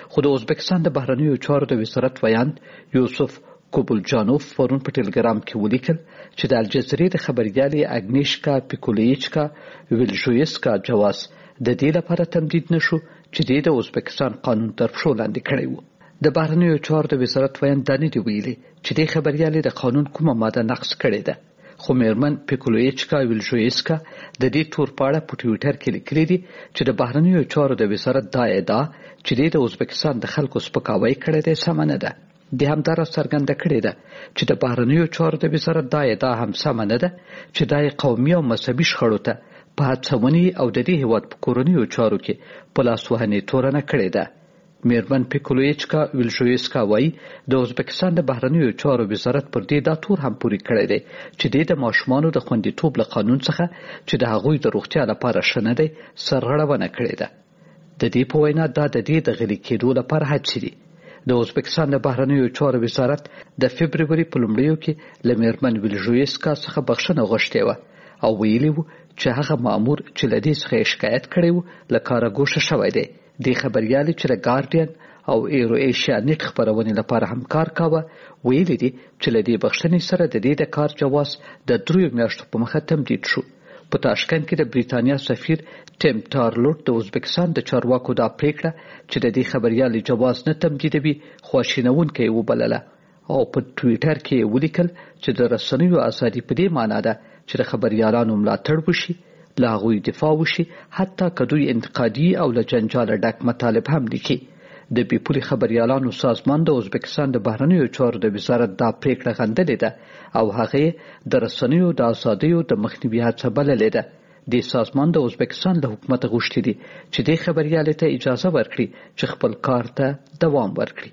خو د ازبکستان د بهرنیو چارو د وزارت ویاند یوسف کوبلجانوف پرون په ټلګرام کې ولیکل چې د الجزیرې د خبريالې اګنیشکا پیکولیچکا ویلژویسکا جواز د دې لپاره تمدید نشو چې د ازبکستان قانون تر پښو لاندې کړی و. د بهرنیو چارو د وزارت ویاند دا نه دی ویلي چې د خبريالې د قانون کومه ماده نقض کړې ده، خو میرمن پیکولیچکا ویلژویسکا د دې تور پاړه په ټویټر کې لیکلي دي چې د بهرنیو چارو د وزارت دا ادعا چې د ازبکستان د خلکو سپکاوی کړی دی سمه نه ده. د همدارا څرګنده کړې ده چې د بهرنیو چارو د وزارت دا ادعا هم سمه نه ده چې د قومي او مذهبي شخړو ته په هڅونې او د دې هیواد په کورنیو چارو کې په لاس وهنې تورنه کړې ده. میرمن پیکولیچکا ویلژویسکا وایي د ازبکستان د بهرنیو چارو وزارت پر دې دا تور هم پوری کړی دی چې د ماشومانو د خوندیتوب له قانون څخه چې د هغوی د روغتیا لپاره ښه نه دی سرغړونه کړې ده. د دې په وینا دا د دې د غلي کېدو لپاره هڅې دي. د ازبکستان د بهرنیو چارو وزارت د فبروري په لومړیو کې له میرمن ویلژویسکا څخه بخښنه غوښتې وه او ویلي وو چې هغه مامور چې له دې څخه شکایت کړی و له کاره ګوښه شوی دی. د خبريالې چې د ګارډین او ایرو ایشیا نیټ خبرونې لپاره هم کار کاوه ویلي دي چې له دې بخښنې سره د دې د کار جواز د 3 میاشتو په مخه تمدید شو. په تاشکند کې د بریتانیا سفیر ټیم ټارلوټ د ازبکستان د چارواکو دا پریکړه چې د دې خبريالې جواز نه تمدیدوي خواشینونکې وبلله او په ټویټر کې ولیکل چې د رسنیو ازادي په دې معنی ده چې د خبريالانو ملاتړ وشي، له هغوی دفاع وشي، حتی که دوی انتقادي او له جنجاله ډک مطالب هم لیکي. د بیپولي خبريالانو سازمان د ازبکستان د بهرنیو چارو د وزارت دا پریکړه غندلې ده او هغه د رسنیو د ازادیو د مخنیوي هڅه بللې ده. د سازمان د ازبکستان له حکومت غوښتي دي چې د خبريالې ته اجازه ورکړي چې خپل کار ته دوام ورکړي.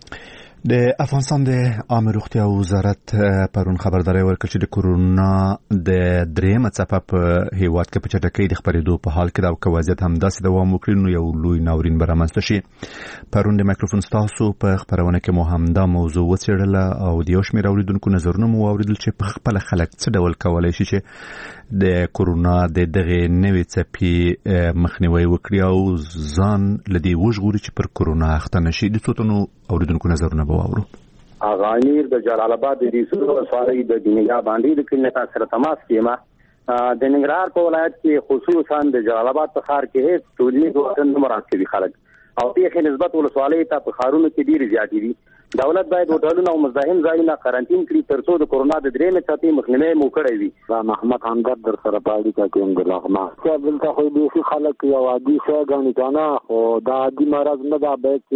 د افغانستان د عامه روغتیا وزارت پرون خبرداري ورکړه چې د کورونا د درېمه څپه په هیواد کې په چټکۍ د خپرېدو په حال کې دا وضعیت هم داسې دوام وکړي نو یو لوی ناورین به رامنځته شي. پرون د مایکروفون ستاسو په خبرونه کې مو هم دا موضوع وڅېړله او د یو شمېر اوریدونکو نظرونه مو واورېدل چې په خپله خلک څه ډول کولی شي چې د کورونا د دغې نوې څپې مخنیوی وکړي او ځان له دې وژغوري چې پر کورونا اخته نه شي. د څو تنو اوریدونکو نظرونه واورو. اغانیر د جلال آباد د ریسورس ولسوالۍ د دنیا باندې د کلینیک سره تماس کیما د ننګرهار په ولایت کې خصوصا د جلال آباد په ښار کې هیڅ ټولنیز وطن نه مرکزي خلک او په نسبت ولسوالۍ ته په ښارونو کې ډیر زیات دي. دولت باید هوټلونه او مزاحم ځایونه قرنټین کړي ترڅو د کورونا د درېمې څپې مخنیوی مو کړی وي. محمد همدرد در سره پاړی کا کوم د لغما چې دلته خو به خلک یو عادي څه غني کنه او دا عادي مرض نه دا به چې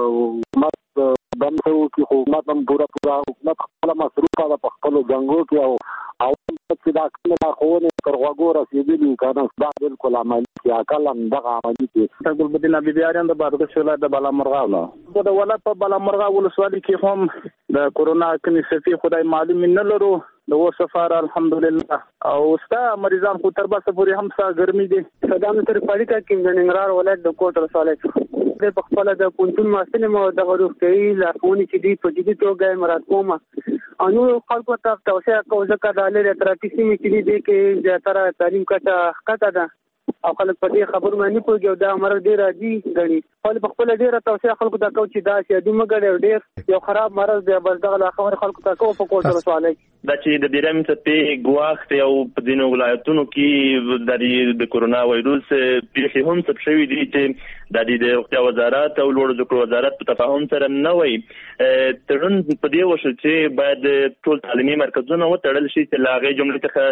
بم څو کې حکومت هم پورا حکومت خپل مصروف ده په خپل جنگو کې او چې دا کله خو نه تر وګو رسیدلی کنه دا بالکل عملي کې عقل هم دغه عملي کې تقبل بدیل ابي بیاران د بارد شولای د بالا مرغاو نه د ولادت په بالا مرغاو ولسوالۍ کې هم د کورونا کې صفي خدای معلوم نه لرو د وسفار الحمدلله او ستا مریضان خو تر باسه پورې هم سا ګرمي دي. صدام تر پالیکا کې د ننګرهار ولایت د کوټ رساله د خپل د پونتون ماسنه مو د غوښتي لارښوونې چې دی په جدي توګه مراد کومه انو خلکو ته توصیه کوم ځکه د لری ترافیکي میکري دی کې زیاتره تعلیم کټه حقیقت ده او خلک په دې خبرو باندې پوهیږي او دا مرګ ډیر راځي غني خپل په خپل ډیره توصیه خلکو ته کوي چې دا چې دومره ګډ ډیر یو خراب مرض دی بل دغه خبر خلکو ته کوي په کوټه رسواله دا چې د بیرم څخه ګواښ یو په دینو ولایتونو کې د کورونا وایروس پیښې هم څه شوې دي چې د روغتیا وزارت او لوړ ذکر وزارت په تفاهم سره نه وي ترن په دې وشو چې باید ټول تعلیمي مرکزونه وتړل شي چې لاغې جملې څخه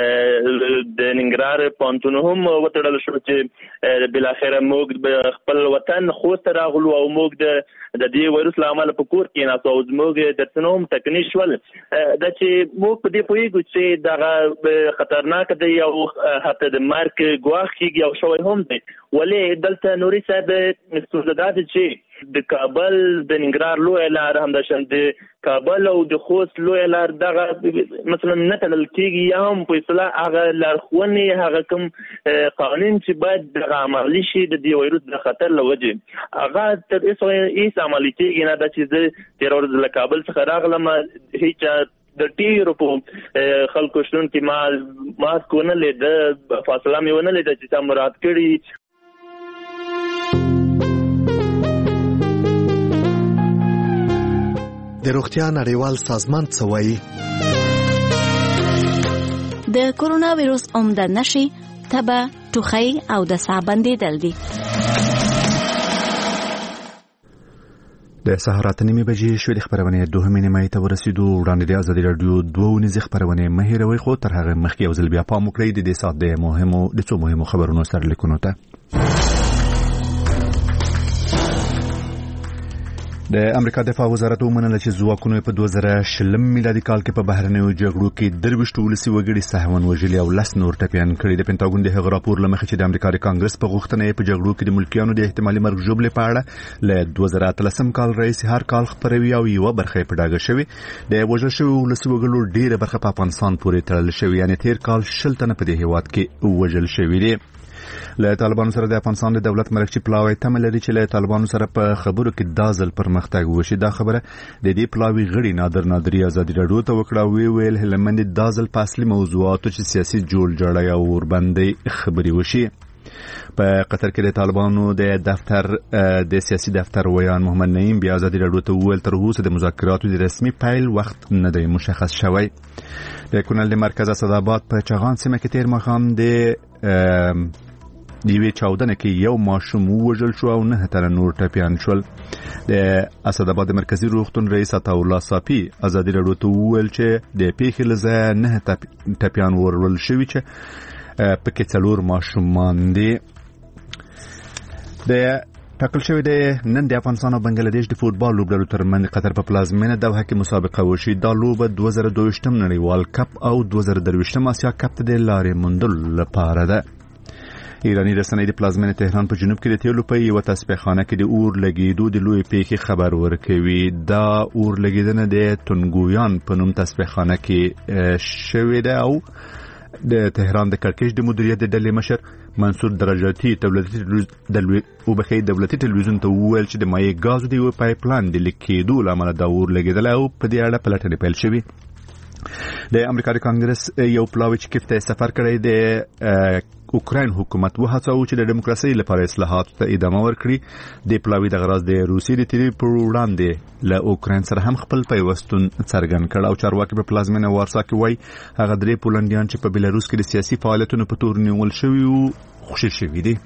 د ننګرهار پونتون هم وتړل شو چې بل اخره موږ خپل وطن خو ته راغلو او موږ د دې وایروس لامل په کور کې نه او موږ د تنوم تکنیشول د چې موږ په دې پوهیږو چې دا خطرناک دی او حتی د مرګ ګواښ کیږي او شوی هم دی ولې دلته نوري صاحب استعداد چې د کابل د ننګرهار لوی لار هم د شند کابل او د خوست لوی لار دغه مثلا نتل کیږي هم په اصطلاح هغه لارښوونې هغه کوم قانون چې باید د عملی شي د دې وایروس د خطر لوجه هغه تر ایس عملی کیږي نه د چې د تیرورز له کابل څخه راغلم هیڅ د ټیرو په خلکو شتون کې ماسک ونه لید فاصله میونه لید چې مراد کړي د روغتیا نړیوال سازمان څه وایي؟ د کورونا وایروس عمده نښې تبه، ټوخی او د ساه بندېدل دي. د سهار 8:30 بجې شوې د خبرونې دوهمې نیمایي ته ورسېدو. وړاندې د ازادي راډیو 2 ونیزې خبرونې مه هېروئ، خو تر هغه مخکې یو ځل بیا پام وکړئ د دې ساعت د څو مهمو خبرونو سرلیکونو ته. د امریکا دفاع وزارت ومنله چې ځواکونو په 2020 میلادي کال کې په بهرنیو جګړو کې 23 ولسي وګړي سهون وژلي او 10 نور ټپیان کړي. د پینټاګون د هغه راپور لمخې چې د امریکا د کانګرس په غوښتنه په جګړو کې د ملکیانو د احتمالي مرګ ژوبلې په اړه له 2013 کال رئیس هر کال خبروي او یو برخه په ډاګه شوی. د وژل شوی ولسي وګړو ډیره برخه په افغانستان پورې تړل شوی، یعنی تیر کال 60 تنه په دې هیواد کې وژل شوی دي. له طالبانو سره د افغانستان د دولت مرکزی پلاوی تمه لري چې له طالبانو سره په خبرو کې دازل پرمختګ وشي. دا خبره د دې پلاوی غړي نادری ازادي راډیو ته وکړه. ویل هلمند دازل په اصلي موضوعاتو چې سیاسي جوړ جاړی او وربندې خبري وشي. په قطر کې د طالبانو د دفتر د سیاسي دفتر ویان محمد نعیم بیا ازادي راډیو ته ویل تر اوسه د مذاکراتو د رسمي پیل وخت نه دی مشخص شوی. د کونړ د مرکز اسداباد په چغان سیمه کې تیر ماښام د دیوی چاودنه کې یو ماشوم وژل شو او 9 تنه نور ټپیان شول. د اسداباد مرکزی روغتون رئیس عطاالله صافی ازادي راډیو ته وویل چې د پیښې له ځایه 9 ټپیان ورول شوي چې پکې 4 ماشومان دي. د ټاکل شوی د نن د افغانستان او بنگلاديش د فوتبال لوبډلو ترمنځ قطر په پلازمینه دوحه کې مسابقه وشي. دا لوبه 2022 نړیوال کپ او 2023 آسیا کپ د لارې موندلو لپاره ده. ایرانی رسنۍ د پلازمینه تهران په جنوب کې د تیلو په یو تسبیحانه کې د اور لګیدو د لوی پیښې خبر ورکوي. دا اور لګیدنه د تونګویان په نوم تسبیحانه کې شوې ده او د تهران د کړکېچ د مدیریت د ډلې مشر منصور درجاتی دولتي تلویزیون ته وویل چې د مایع ګازو د یو پایپلاین د لیکېدو له امله دا اور لګیدل او په دې اړه پلټنې پیل شوې. د امریکا د کانګرس یو پلاوی چې کیف ته سفر کړی د اوکراین حکومت وهڅاوه چې د دیموکراسي لپاره اصلاحات ته ادامه ورکړي. د پلاوی د غرض د روسي د تیری پر وړاندې له اوکراین سره هم خپل پیوستون څرګند کړ او چارواکي په پلازمینه وارسا کې وایي هغه 3 پولنډیان چې په بیلاروس کې د سیاسي فعالیتونو په تور نیول شوي او خوشی شوي دي.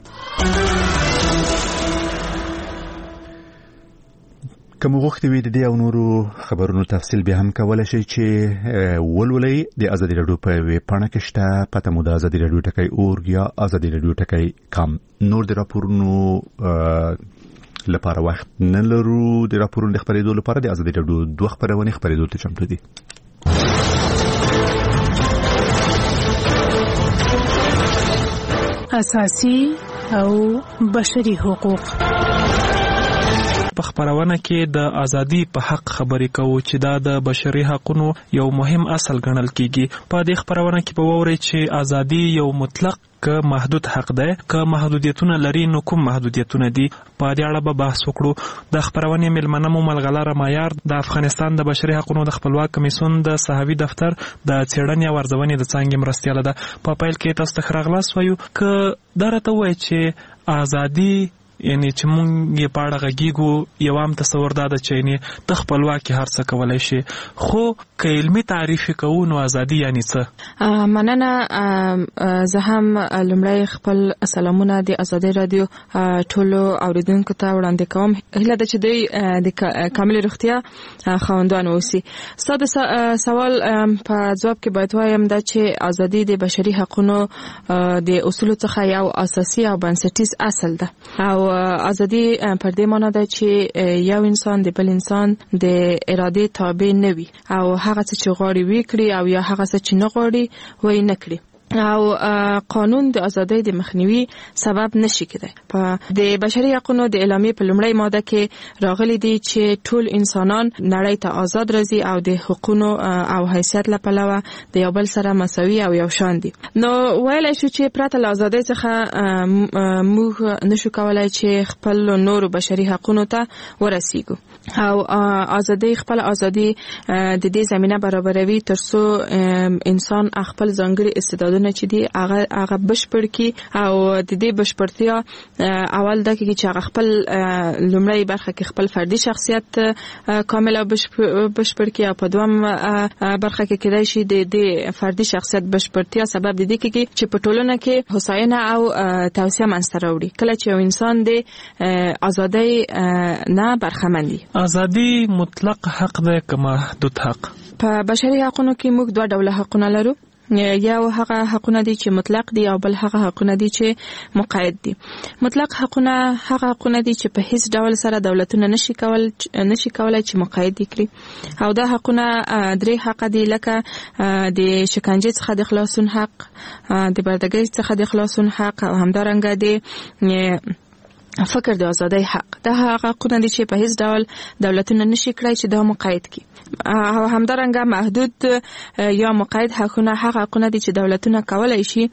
کوم وخت وی د دې او نورو خبرونو تفصیل به هم کولای شي چې ولولې د ازادي راډیو په ویب پاڼه کې شته. پته مو د ازادي راډیو ټکی اورګ یا ازادي راډیو ټکی کام. نور د راپورونو لپاره وخت نه لرو. د راپورونو د خبرېدو لپاره د ازادي راډیو 2 خبرونه خبرېدو ته چمتو دي. اساسي او بشري حقوق په خبرونه کې د ازادي په حق خبرې کوو چې دا د بشري حقوقو یو مهم اصل ګڼل کیږي. په دې خبرونه کې به ووري چې ازادي یو مطلق که محدود حق ده، که محدودیتونه لري نو کوم محدودیتونه دي. په دې اړه به بحث وکړو. د خبرونه ملمنه مو ملغلره معیار د افغانستان د بشري حقوقو د خپلواک کمیسیون د صحوي دفتر د څېړنې او ارزونې د څانګې مرستیاله ده. په پیل کې تاسو ته خراغلاس وایو که درته وایي چې ازادي یعنی چې مونږ یې په اړه غږیږو یو عام تصور دا ده چې یعنې ته خپلواکي هر څه کولی شي، خو که علمي تعریف یې کوو نو ازادي یعنې څه؟ مننه. زه هم لومړی خپل سلامونه د ازادي راډیو ټولو اوریدونکو ته وړاندې کوم. هیله ده چې دوی د کامل روغتیا خاوندان اوسي. ستا د سوال په ځواب کې باید وایم دا چې ازادي د بشري حقوقو د اصولو څخه یو اساسي او بنسټیز اصل ده او ازادي پر دې معنی ده چې یو انسان د بل انسان د اراده تابع نه وي او هغه څه چې غواړي وکړي او یا هغه څه چې نه غواړي وای نه کړي او قانون د ازادۍ د مخنیوي سبب نشي کېدای. په د بشري حقوقو د اعلامیې په لومړی ماده کې راغلي دي چې ټول انسانان نړۍ ته آزاد راځي او د حقوقو او حیثیت له پلوه د یو بل سره مساوي او یو شان دي. نو ویلای شو چې پرته له ازادۍ څخه موږ نشو کولای چې خپل نورو بشري حقوقو ته ورسیږو او ازادۍ خپل ازادي د دې زمينه برابروي ترڅو انسان خپل ځانګړي استعدادونه حقونه چې دی هغه بشپړ کی او د دې بشپړتیا اول د کې چې هغه خپل لومړی برخه کې خپل فردي شخصیت کامل او بشپړ کی او په دوم برخه کې کېدای شي د فردي شخصیت بشپړتیا سبب د دې کې چې په ټولنه کې هوساینه او توسعه منځته راوړي کله چې یو انسان د ازادۍ نه برخمن وي. ازادي مطلق حق دی که محدود حق؟ په بشري حقوقو کې موږ دوه ډوله حقونه لرو. یو هغه حقونه دي چې مطلق دي او بل هغه حقونه دي چې مقید دي. مطلق حقونه هغه حقونه دي چې په هیڅ ډول سره دولتونه نشي کولای چې مقید کړي او دا حقونه درې حق دي لکه د شکنجې څخه د خلاصون حق، د بردګۍ څخه د خلاصون حق او همدارنګه د فکر د ازادۍ حق. دا هغه حقونه دي چې په هیڅ ډول دولتونه نشي کړای چې دا مقید کړي او همدارنګه محدود یا مقید حقونه هغه حقونه دي چې دولتونه کولای شي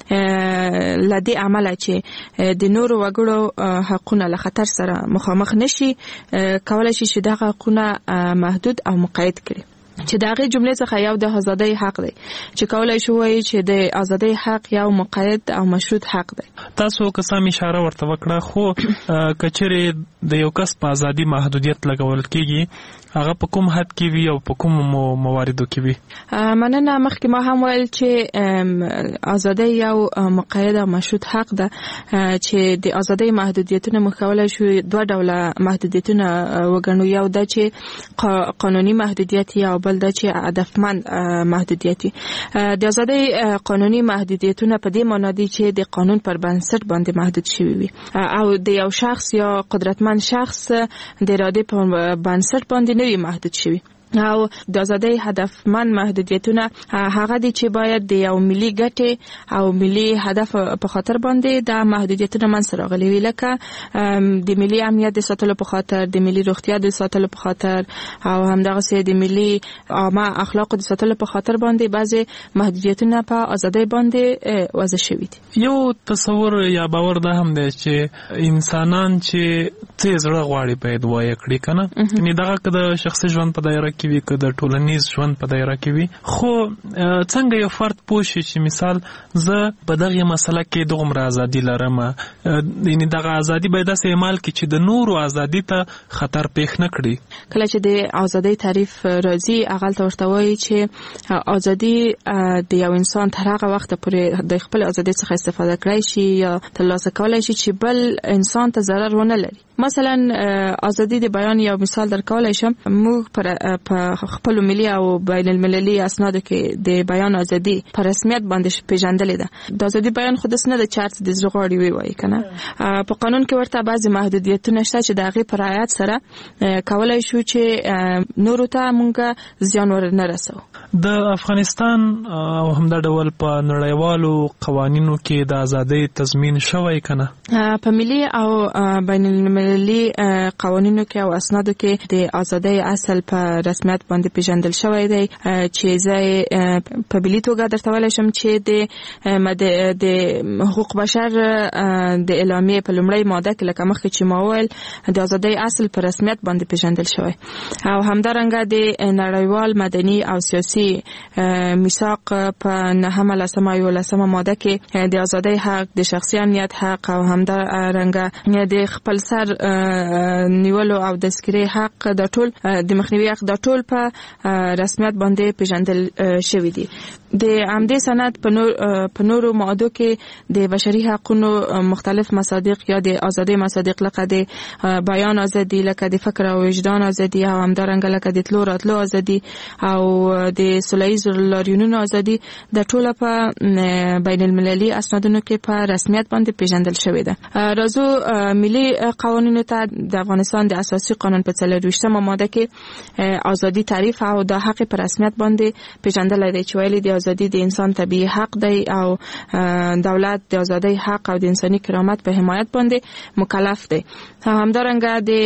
لدی عمله چې د نورو وګړو حقونه له خطر سره مخامخ نشي کولای شي چې دا حقونه محدود او مقید کړي. چې داغه جمله څخه یو د ازادۍ حق دی چې کولای شو وایي چې د ازادۍ حق یو مقید او مشروط حق دی. تاسو که سم اشاره ورته وکړه خو کچره د یو کس په ازادي محدودیت لګول کیږي هغه په کوم حد کې وي او په کوم مواردو کې وي؟ مننه. مخکې ما هم ویل چې ازادۍ یو مقید او مشروط حق ده چې د ازادۍ محدودیتونه مخاوله شو دوه ډوله محدودیتونه وګڼو. یو د چې قانوني محدودیت یا بل د چې هدفمند محدودیت. د ازادۍ قانوني محدودیتونه په دې معنی دي چې د قانون پر بنسټ باندې محدود شوی وي او د یو شخص یا قدرتمند شخص د اراده په بنسټ باندې نه محدود شوی. او د ازادۍ هدفمند محدودیتونه هغه دي چې باید د یو ملي ګټې او ملي هدف په خاطر باندې د محدودیتونه منځ راغلي وي لکه د ملي امنیت د ساتلو په خاطر، د ملي روغتیا د ساتلو په خاطر او همدغه د ملي عامه اخلاق د ساتلو په خاطر باندې بعضي محدودیتونه په ازادۍ باندې وضع شوي دي. یو تصور یا باور ده هم دی چې انسانان چې څه زړه غواړي باید وایي کړي کنه، یعنی دغه که د شخصي ژوند په دایره کې وي که د ټولنیز ژوند په دایره کې وي، خو څنګه یو فرد پوه شي چې مثال زه په دغه مسله کې دومره ازادي لرم، یعنی دغه ازادي باید داسې عمل کړي چې د نورو ازادي ته خطر پېښ نه کړي. کله چې د ازادۍ تعریف راځي هغه ورته وایي چې ازادي د یو انسان تر هغه وخت پورې د خپل ازادۍ څخه استفاده کړی شي یا ترلاسه کولای شي چې بل انسان ته ضرر ونه لري. مثلا ازادي د بیان یو مثال درکولای شم. موږ په خپل ملي او بین المللي اسنادو کې د بیان ازادي په رسمیت باندې پیژندلې ده. د ازادي بیان خود نه د چارت د زغړی وی کنه. په قانون کې ورته بعضي محدودیتونه شته چې د هغه پر رعایت سره کولای شو چې نورو ته مونږه زیان ورنه رسو. د افغانستان او همدا ډول په نړیوالو قوانینو کې د ازادۍ تضمین شوی کنه؟ په ملي او بین المللي قوانینو کې او اسنادو کې د ازادۍ اصل په رسمیت باندې پیژندل شوی دی چې زه په ملي توګه درته ویل شم چې د حقوق بشر د اعلامیه په لومړی ماده کې لکه مخکې چې ما ویل د ازادۍ اصل په رسمیت باندې پیژندل شوی او همدارنګه د نړیوال مدني او سیاسي میثاق په 9 ماده کې د ازادۍ حق، د شخصي امنیت حق او همدارنګه د خپل سر نیولو او د سکري حق د ټول د مخنیوي حق د ټول په رسمیت باندې پیژندل شوی دی. د عمدي سند په نورو ماده کې د بشري حقوقو مختلف مصادیق یا د ازادۍ مصادیق لکه د بیان ازادي، لکه د فکر او وجدان ازادي او همدارنګه لکه د تلو راتلو ازادي او د سوله‌ییز لاریونونو ازادي د ټوله په بین المللي اسنادونو کې په رسمیت باندې پیژندل شوی ده. راځو ملي قوانینو ته. د افغانستان د اساسي قانون په 23 ماده کې ازادي تعریف او د حق پر رسمیت باندې پیژندل دی چې ویلي د ازادي د انسان طبيعي حق دی او دولت د ازادۍ حق او د انساني کرامت په حمایت باندې مکلف دی. همدارنګه د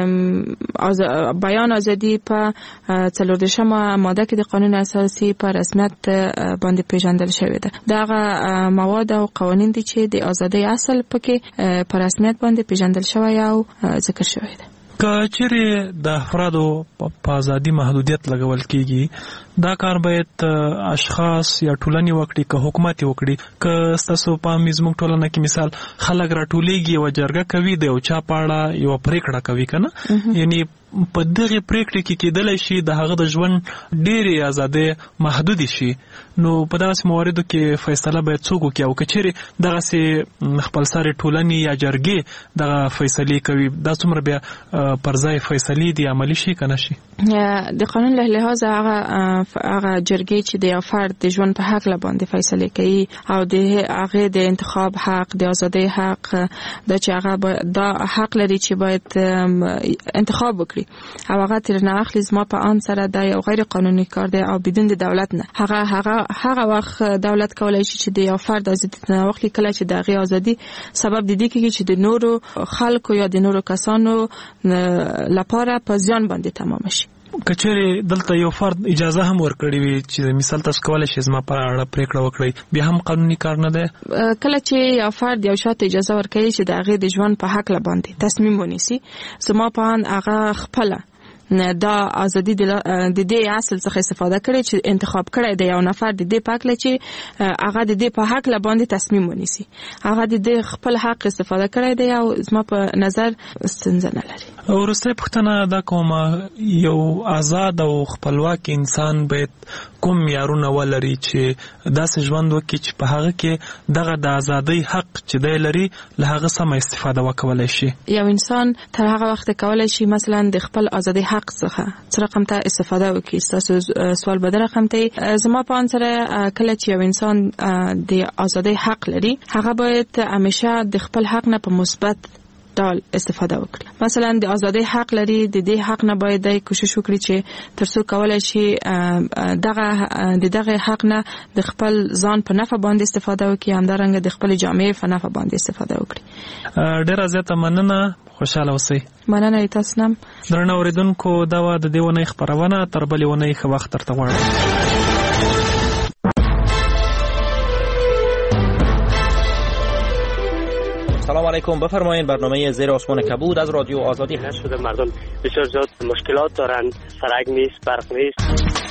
بیان ازادي په 14 ماده کې د قانون اساسي په رسمیت باندې پیژندل شوی ده. دغه مواد او قوانین دي چې د ازادۍ اصل پکې په رسمیت باندې پیژندل شوی او ذکر شوی ده. که چیرې د افرادو په ازادي محدودیت لګول کیږي دا کار باید اشخاص یا ټولنې وکړي که حکومت وکړي. که ستاسو په زموږ ټولنه کې مثال خلک راټولیږي یوه جرګه کوي د یو چا په اړه یوه پریکړه کوي که نه، یعنی په دغې پریکړې کې کېدلی شي د هغه د ژوند ډېرې ازادۍ محدودې شي، نو په دغسې مواردو کې فیصله باید څوک وکړي؟ او که چیرې دغسې خپلسرې ټولنې یا جرګې دغه فیصلې کوي، دا څومره بیا پر ځای فیصلې دي عملي شي که نه شي؟ د قانون له لحاظه هغه جرګې چې د یو فرد د ژوند په حق باندې فیصله کوي او د هغه د انتخاب حق، د ازادۍ حق، دا چې هغه دا حق لري چې باید انتخاب وکړي او هغه تر نه اخلي، زما په ان سره دا یو غیر قانوني کار دی او بدون د دولت نه. هغه وخت دولت کولای شي چې د یو فرد ازادي نه واخلي کله چې د هغه ازادي سبب د دې کېږي چې د نورو خلکو یا د نورو کسانو لپاره په زیان باندې تمام شي. کچېرې دلته یو فرد اجازه هم ورکړې وي چې مثال تاسو کولای شئ زما په اړه پریکړه وکړئ، بیا هم قانوني کار نه دی؟ کله چې یو فرد یو شاته اجازه ورکوي چې د هغې د ژوند په حق باندې تصمیم ونیسي، زما په اند هغه خپله دا ازادي د دې اصل څخه استفاده کړي چې انتخاب کړي د یو نفر د دې پاکله چې هغه د دې په حق باندې تصمیم ونیسي، هغه د دې خپل حق استفاده کړي دی او زما په نظر ستونزه نه لري. وروستۍ پوښتنه دا کومه، یو آزاد او خپلواک انسان باید کوم معیارونه ولري چې داسې ژوند وکړي چې په هغه کې دغه د ازادۍ حق چې دی لري له هغه سمه استفاده وکولی شي؟ یو انسان تر هغه وخت کولی شي مثلا د خپل ازادۍ حق څخه څه رقم ته استفاده وکړي. ستاسو سوال به د رقم ته زما په ان سره کله چې یو انسان د ازادۍ حق لري، هغه باید همیشه د خپل حق نه په مثبت ډول استفاده وکړي. مثلا د ازادۍ حق لري، د دې حق نه باید د کوشش وکړي چې ترڅو کولای شي دغه حق نه د خپل ځان په نفع باندې استفاده وکړي، همدارنګه د خپل جامعې په نفع باندې استفاده وکړي. ډېره زیاته مننه، خوشاله اوسئ. مننه تاسو نم. درنه اوریدونکو، دا وه د دې اونۍ خپرونه، تر بلې اونۍ ښه وخت درته غواړم. سلام علیکم، بفرمایید. برنامه زیر آسمان کبود از رادیو آزادی هست. شده مردم بسیار زیاد مشکلات دارن، سرک نیست، برق نیست.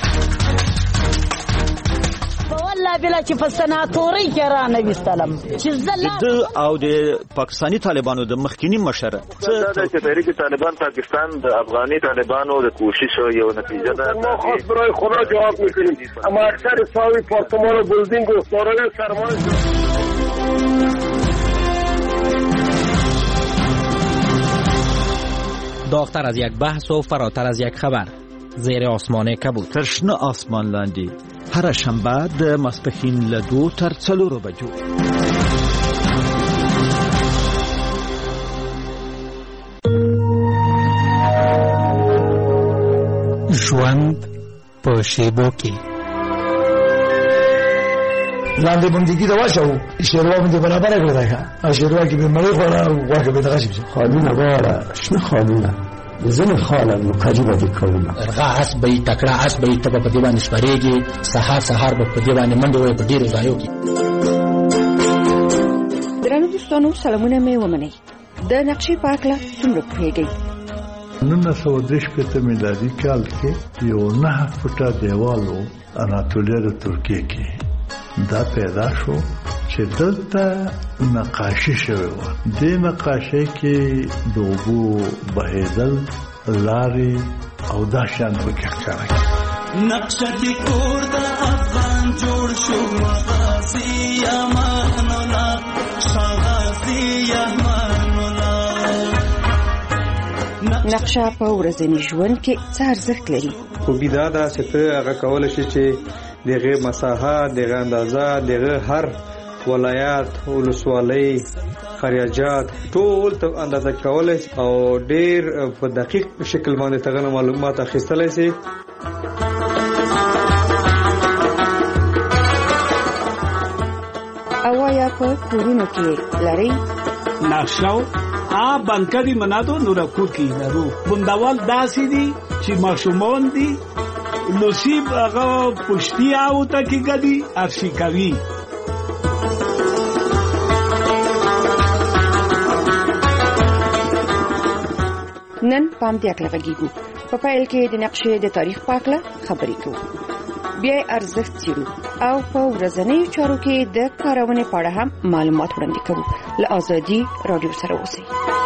والله بلا چې په سناتوري کې را نویستلم چې د او د پاکستانی طالبانو د مخکینی مشر چې تحریک طالبان پاکستان د افغاني طالبانو د کوشش یو نتیجه ده. ما خاص برای خدا جواب میکنیم، اما اکثر ساوی پارتمان و بلدینگ و دارای سرمایه داغتر از یک بحث و فراتر از یک خبر، زیر آسمان کبود. ترشنه آسمان لاندی هر شنبه د ماسپښین له 2 تر 4 بجو. ژوند په شیبو کې لاندې بندگی دا واچو شیروا باندې برابر کړی دا شیروا کې به مړی خورا واکه به دغه شي خالونه واره شنه خالونه زنه خاله نو کاجبه دي کوله ارغا اس به تکړه اس به ته په دیوان شپریږي سحر به په دیوان منډه وي په ډیرو ځایو کې. درنو دوستانو سلامونه مې ومنئ. د نقشې پاکله څومره پوهیږئ؟ 1983 میلادي کال کې یو 9 فوټه دیوالو اناتولیا د ترکیه کې دا پیدا شو چې دلته نقاشي شوی و. د نقاشۍ کې د اوبو بهېدل، لارې او دا شیان پکې ښکاره کړي. نقشه کې کور د افغان جوړ شو، غازي امان الله، غازي امان الله. نقشه په ورځني ژوند کې څه ارزښت لري؟ خو بیا دا چې ته هغه کولی شي چې دغه مساحت، دغه اندازه، دغه هر ولایت، ولسوالۍ، خریاجات ټول ته اندازه کولای او ډیر په دقیق شکل باندې تغنه معلومات اخیستلای شي. اوایا په کورونو کې لري نقشاو بانکدی منادو نورکو کی نرو بندوال داسی دی چې ماشومان دی نصیب هغه پشتي او ته کې غدي افشي کوي. نن پام دې اکل غږیږو په پیل کې د نقشې د تاریخ پاکله خبرې کوو بیا ارزښت څیړو او په ورځنیو چارو کې د کارونې په اړه هم معلومات وړاندې کوو له آزادي رادیو سره اوسئ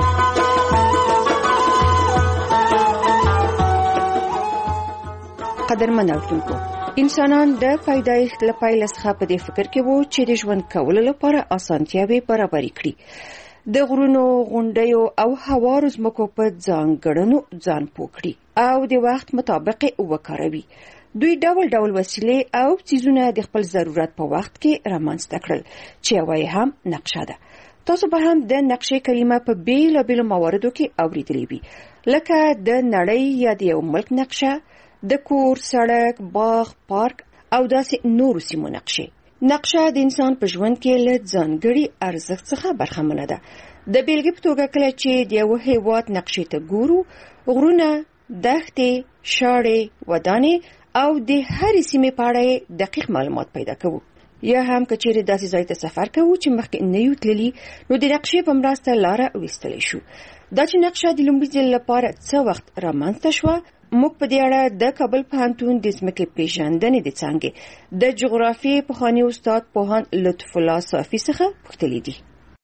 قدرمن اوریدونکو انسانان د پیدایښت له پیل څخه په دې فکر کې وو چې د ژوند کولو لپاره اسانتیاوې برابر کړي د غرونو غونډیو او هوارو ځمکو په ځانګړنو ځان پوکړي او د وخت مطابق وکاروي دوی ډول ډول وسیلې او چیزونه د خپل ضرورت په وخت کې رامنځته کړل چې یوه هم نقشه ده تاسو به هم د نقشې کلمه په بیلابیلو مواردو کې اوریدلې وي لکه د نړۍ یا د یو ملک نقشه د کور سړک باغ پارک او داسې نورو سیمو نقشه د انسان په ژوند کې له ځانګړي ارزښت څخه برخمنه ده د بیلګې په توګه کله چې د یو هیواد نقشې ته ګورو غرونه دښتې شاړې ودانې او د هرې سیمې په اړه دقیق معلومات پیدا کوو یا هم که چیرې داسې ځای ته سفر کوو چې مخکې نه یو تللي نو د نقشې په مرسته لاره ویستلی شو دا چې نقشه د لومړي ځل لپاره څه وخت رامنځته شوه موږ په دې اړه د کابل پوهنتون د ځمکې پیژندنې د څانګې د جغرافیې پخواني استاد پوهاند لطف الله صافي څخه پوښتلي دي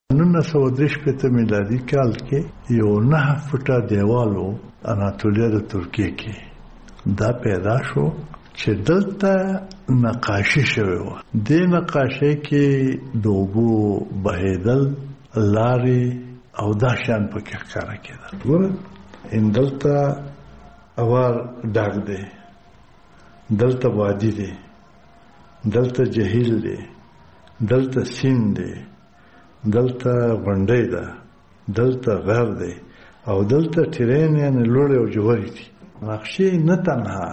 1933 میلادي کال کې یو 9 فوټه دیوال و اناتولیا د ترکیه کې دا پیدا شو چې دلته نقاشي شوی و د نقاشۍ کې دوبو بهیدل لارې او دا شان پکې ښکاره کېدل ګوره ان دلته اوار ډاګ دی دلته وادي دی دلته جهیل دی دلته سیند دی دلته غونډۍ ده دلته غر دی او دلته ټرین یعنی لوړې او جوړې دي نقشې نه تنها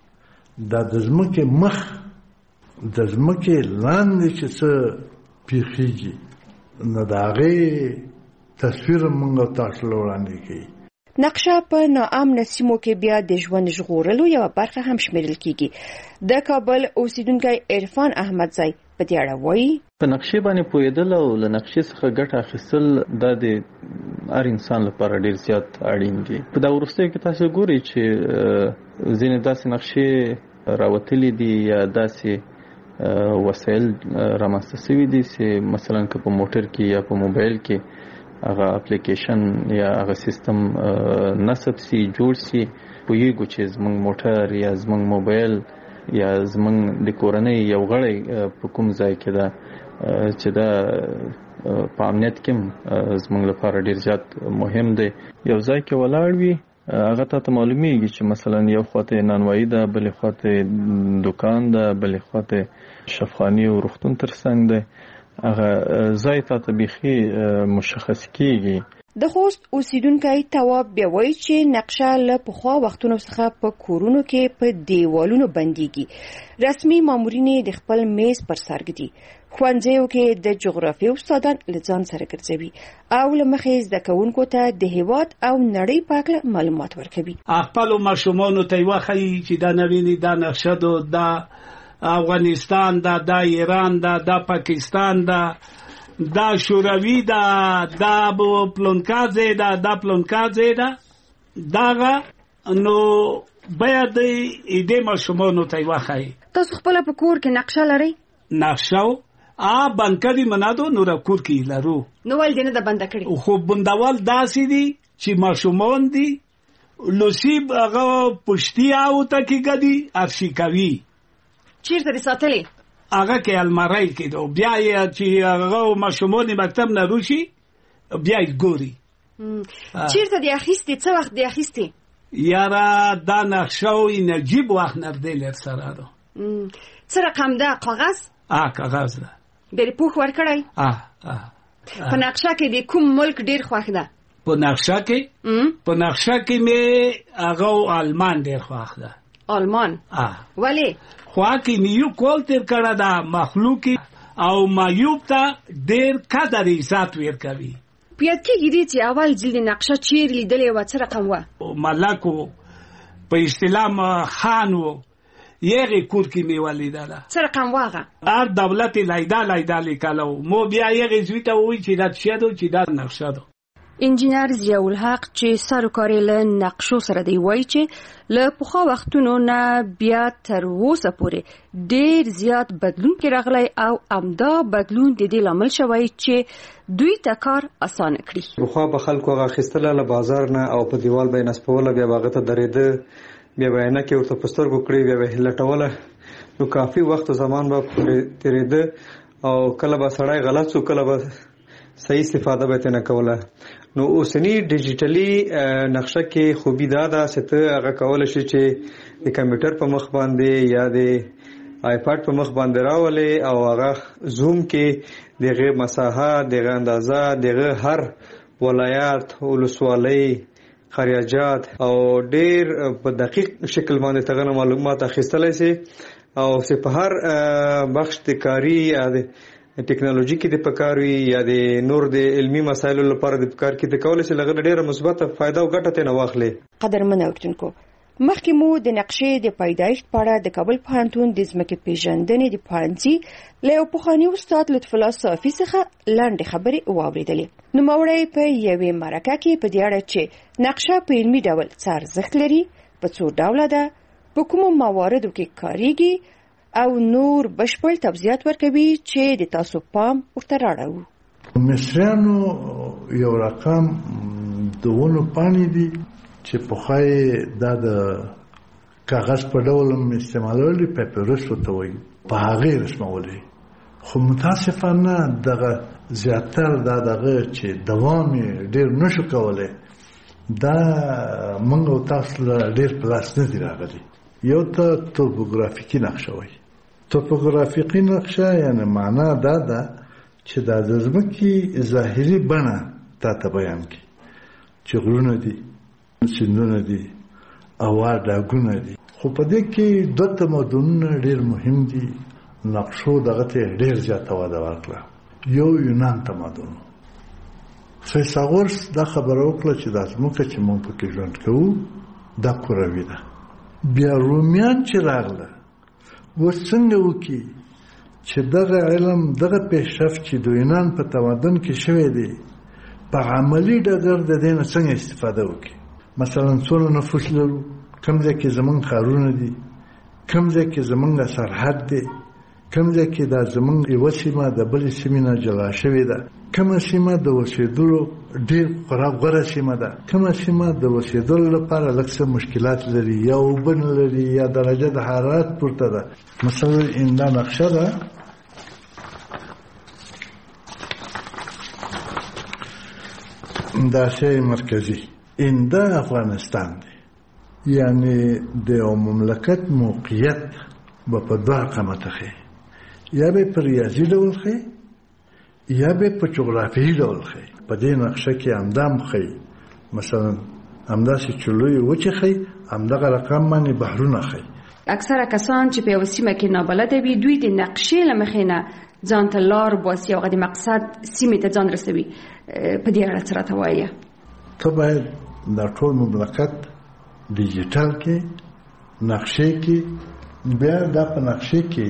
دا د ځمکې مخ د ځمکې لاندې چې څه پیښیږي نو د هغې تصویر موږ تاسو له وړاندې کوي نقشه په ناامنه سیمو کې بیا د ژوند ژغورلو یوه برخه هم شمیرل کیږي د کابل اوسیدونکی عرفان احمدزی په دې اړه وایي په نقشې باندې پوهېدل او له نقشې څخه ګټه اخیستل دا د هر انسان لپاره ډېر زیات اړین دي په دا وروستیو کې تاسو ګورئ چې ځینې داسې نقشې راوتلي دي یا داسې وسایل رامنځته شوي دي چې مثلا که په موټر کې یا په موبایل کې هغه اپلیکیشن یا هغه سیستم نصب سي جوړ سي پوهیږو چې زموږ موټر یا زموږ موبایل یا زموږ د کورنۍ یو غړی په کوم ځای کې ده چې دا په امنیت کې زموږ لپاره ډیر زیات مهم دی یو ځای کې ولاړ وي هغه ته معلومیږي چې مثلا یو خواته نانوایی ده بلې خواته دکان ده بلې خواته شفاخانه او روغتون ترڅنګ ده هغه ځای ته بيخي مشخص کیږي د خوست اوسیدونکو تواب بیا وایي چې نقشه له پخوا وختونو څخه په کورونو کې په دیوالونو بنديږي رسمي مامورین د خپل میز پر سر ږدي ښوونځیو کې د جغرافیې استادان لځان سره ګرځوي او لمخې زده کوونکو ته د هیواد او نړۍ په اړه معلومات ورکوي خپل ماشومان ته وایي چې دا نویني دا نقشه دا افغانستان دا ایران دا پاکستان دا شوروي دا پلونکازه دا پلونکازه دا نو باید دې ماشومان ته وایي تاسو خپل په کور کې نقشه لرئ نقشه بنکدي منادو نور کور کې لرو نو ول دې نه د بند کړی خو بندوال داسې دي چې ماشومان دي لوسیب هغه پښتي او ته کې غدي ارشي کوي چیرته دې ساتلې هغه کې المارای کې دو بیا یې چې هغه ماشومان مکتب نه روشي بیا یې ګوري چیرته دې اخیستې څه وخت دې اخیستې یاره دا نقشه او نجیب وخت نه دی لر سره ده څه رقم ده کاغذ کاغذ ده بری پوښ ورکړی په نقشه کې د کوم ملک ډیر خوښ ده په نقشه کې مې هغه آلمان ډیر خوښ ده آلمان ولی خواکې نیو کول تر کړه دا مخلوقي او معیوب ته ډیر قدر عزت ورکوي پیاد کېږي چې اول ځل نقشه چیر لیدلې و څه رقم و ملکو په اصطلاح خان و یغه کور کې می ولیدله څه رقم واغه هر دولت لایدا لیکلو مو بیا یغه زویته وای چې دا شادو چې دا نقشه ده انجینر ضیاء الحق چې سروکاري له نقشو سره دی وایي چې له پخوا وختونو نه بیا تر اوسه پورې ډیر زیات بدلون کې راغلی او امدا بدلون د دې لامل شوی چې دوی ته کار اسانه کړي. پخوا به خلکو هغه اخیستله له بازار نه او په دیوال به یې نصبوله، بیا به هغه ته درېده، بیا به عینکې ورته په سترګو کړې، بیا به یې لټوله، نو کافي وخت و زمان به تېرېده او کله به سړی غلط شو، کله به صحیح استفاده به ترې نه کوله. نو اوسنی ډیجیټلي نقشه کې خوبي دا ده چې ته هغه کولی شي چې د کمپیوټر په مخ باندې یا د آیپاډ په مخ باندې راولې او هغه زوم کې دغه مساحت، دغه اندازه، دغه هر ولایت، ولسوالۍ، خریاجات او ډیر په دقیق شکل باندې تغه معلومات اخیستلی شي او چې په هر بخش د کاری یا د ټیکنالوژي کې د پکاروي یا د نور د علمي مسایلو لپاره د پکار کې د کولای شي لغه ډیره مثبته فائدہ او ګټه ته نه واخلي. قدرمن اوریدونکو، مخکې مو د نقشې د پیدایښت په اړه د کابل پوهنتون د ځمکې پیژندنې د پوهنځي له پخواني استاد لطف الله صافي څخه لاندې خبرې واوریدلې. نوموړی په یوې مرکه کې په دې اړه چې نقشه په علمي ډول څه ارزښت لري، په څو ډوله ده، په کومو مواردو کې کاریږي او نور بشپړ تفصیلات ورکوي چې د تاسو پام ورته راړو. مصریانو یو رقم د ونو پاڼې دي چې پخوای دا د کاغذ په ډول استعمالول، پیپرس ورته وایي، په هغې رسمولې. خو متاسفانه دغه زیاتر دغه چې دوام یې ډېر نشو کولی، دا موږ او تاسو له ډېر په لاس نه دي راغلي. یو ته توپوګرافیکي نقشه وایي. توپوګرافیکي نقشه یعنې معنا دا ده چې دا د ځمکې ظاهري بڼه تاته بیان کړي چې غرونه دي، سیندونه دي، هوا ډاګونه دي. خو په دې کې دوه تمدنونه ډېر مهم دي. نقشو دغه ته ډېر زیاته وده ورکړه. یو یونان تمدن، فیثاغورس دا خبره وکړه چې دا ځمکه چې موږ پکې ژوند کوو دا کروي ده. بیا رومیان چې راغله، اوس څنګه وکړي چې دغه علم، دغه پیشرفت چې د یونان په تمدن کې شوی دی، په عملي ډګر د دې نه څنګه استفاده وکړي. مثلا څومره نفوس لرو، کوم ځای کې زمونږ ښارونه دي، کوم ځای کې زمونږ سرحد دی، کوم ځای کې دا زمونږ یوه سیمه د بلې سیمې نه جلا شوې ده، کومه سیمه د اوسېدلو ډېر خورا غوره سیمه ده، کومه سیمه د اوسېدلو لپاره لږ څه مشکلات لري، یا اوبه نه لري، یا درجه د حرارت پورته ده. مثلا این دا نقشه ده، دا شی مرکزي، این دا افغانستان دی. یعنی د یو مملکت موقعیت به په دوه رقمه تخی، یا به په ریاضي ډول خی یا به په جغرافیایي ډول خی. په دې نقشه کې همدام خی، مثلا همداسې چې لوی وچې خی، همدغه رقم باندې بحرونه خی. اکثره کسان چې په یوه سیمه کې نابلده وي، دوی د نقشې له مخې نه ځان ته لار باسي او د مقصد سیمې ته ځان رسوي. په دې اړه څه راته وایه؟ ته باید دا ټول مملکت ډیجیټل کې نقشې کې، بیا دا په نقشې کې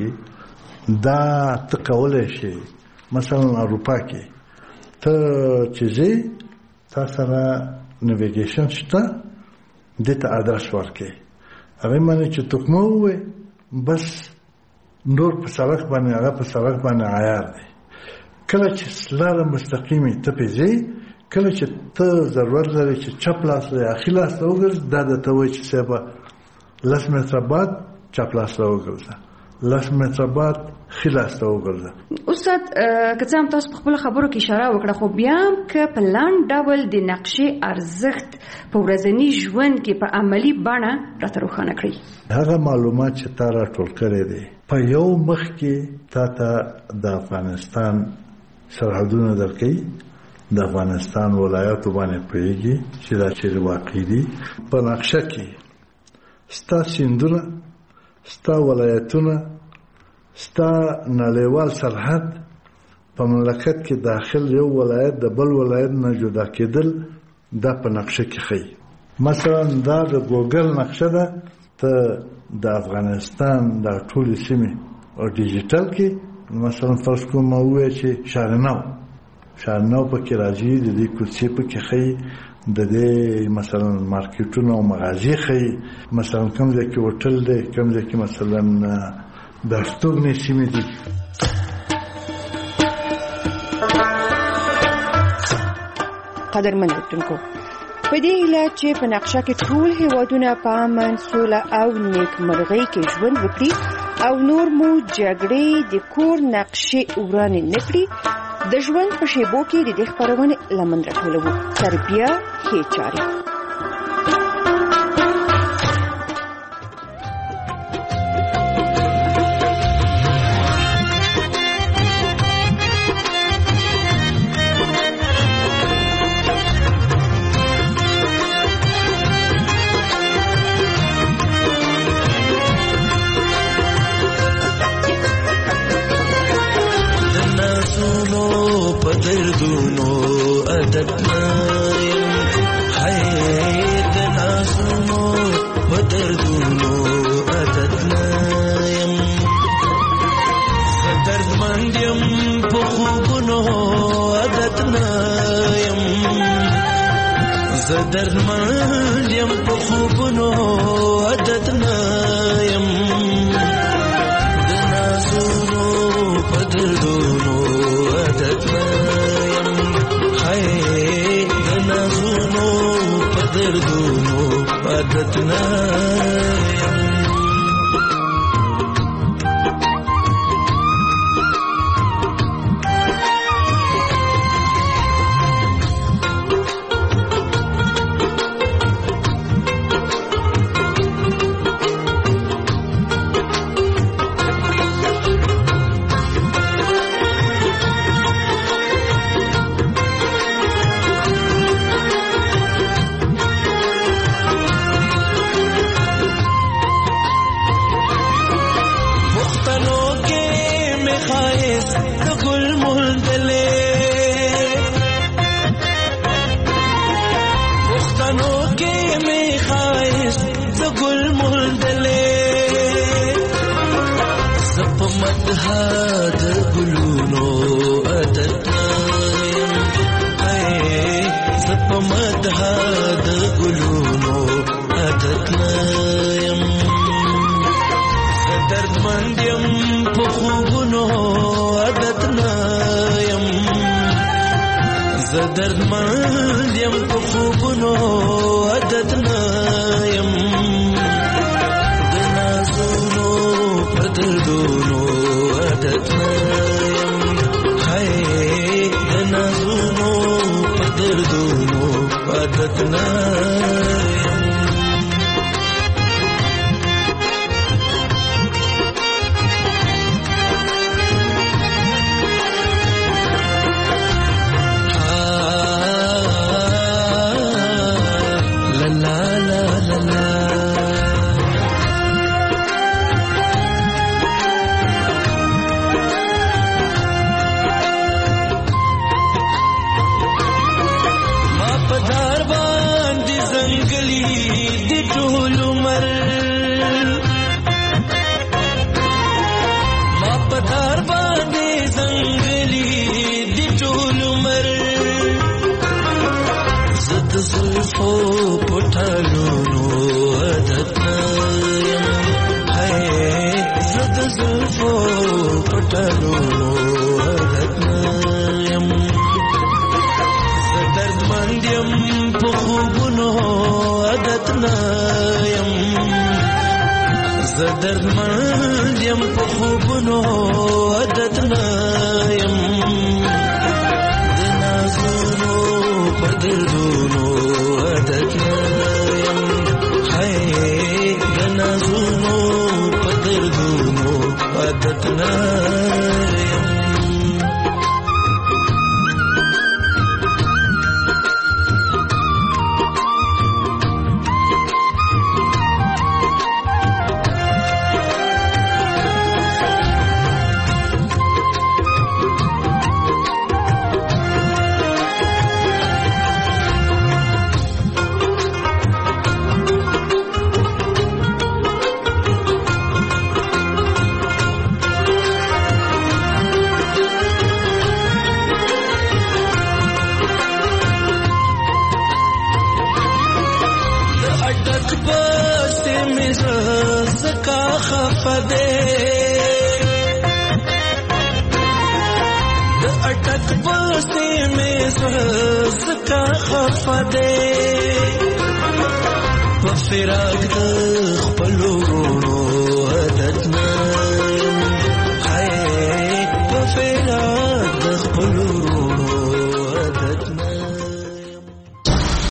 دا ته کولی شي. مثلا اروپا کې ته چې ځې، تا سره نیویګیشن شته، دې ته ادرس ورکړې، هغې باندې چې تکمه ووایې، بس نور په سړک باندې، هغه په سړک باندې عیار دی. کله چې لاره مستقیمې ته پې ځې، کله چې ته ضرورت لري چې چپ لاس له اخي لاس ته وګرځې، دا درته وایي چې صاحبه 10 متره بعد چپ لاس ته وګرځه، 10 متره بعد ښي لاس ته وګرځه. استاد، که څه هم تاسو په خپلو خبرو کې اشاره وکړه، خو بیا هم که په لنډ ډول د نقشې ارزښت په ورځني ژوند کې په عملي بڼه راته روښانه کړئ. هغه معلومات چې تا راټول کړی دی، په یو مخ کې تا ته د افغانستان سرحدونه درکوي، د افغانستان ولایاتو باندې پوهېږي چې دا چیرې واقع دي. په نقشه کې ستا سیندونه، ستا ولایتونه، ستا نړیوال سرحد، په مملکت کې داخل یو ولایت د بل ولایت نه جدا کېدل، دا په نقشه کې ښیي. مثلا دا د ګوګل نقشه ده، ته د افغانستان دا ټولې سیمې او ډیجیټل کې، مثلا فرض کوم ما ووایه چې شارنو، شارنو پکې راځي د دې کوڅې پکې خي د دې مثلا مارکیټونو او مغازي خي مثلا کوم ځای کې هوټل دی کوم ځای کې مثلا د استوګنې سیمې دي. قدرمن اوریدونکو په دې هیله چې په نقشه کې ټول هیوادونه په امن سوله او نیکمرغۍ کې ژوند وکړي او نور مو جګړې د کور نقشې ورانې نه کړي. د ژوند په شیبو کې د دې خپرونې لمن راټولوو. تربیه ښې چارې. دردونو عادتنا یم حید ناسونو بدردونو عادتنا یم دردمند یم په خوبونو عادتنا یم دردمند یم په خوبونو عادتنا یم د ناسونو بدردونو عادتنا دنازونو پدردونو عادتنا دردمند یم په خوبونو عادتنا یم د نازونو په دردونو عادتنا یم د نازونو په دردونو عادتنا دردمند یم په خوبونو عادتنا یم د نازونو په دردونو عادتنا یم د نازونو په دردونو عادتنا یم خفده د اٹک بسې مې زکا خفده په فراق د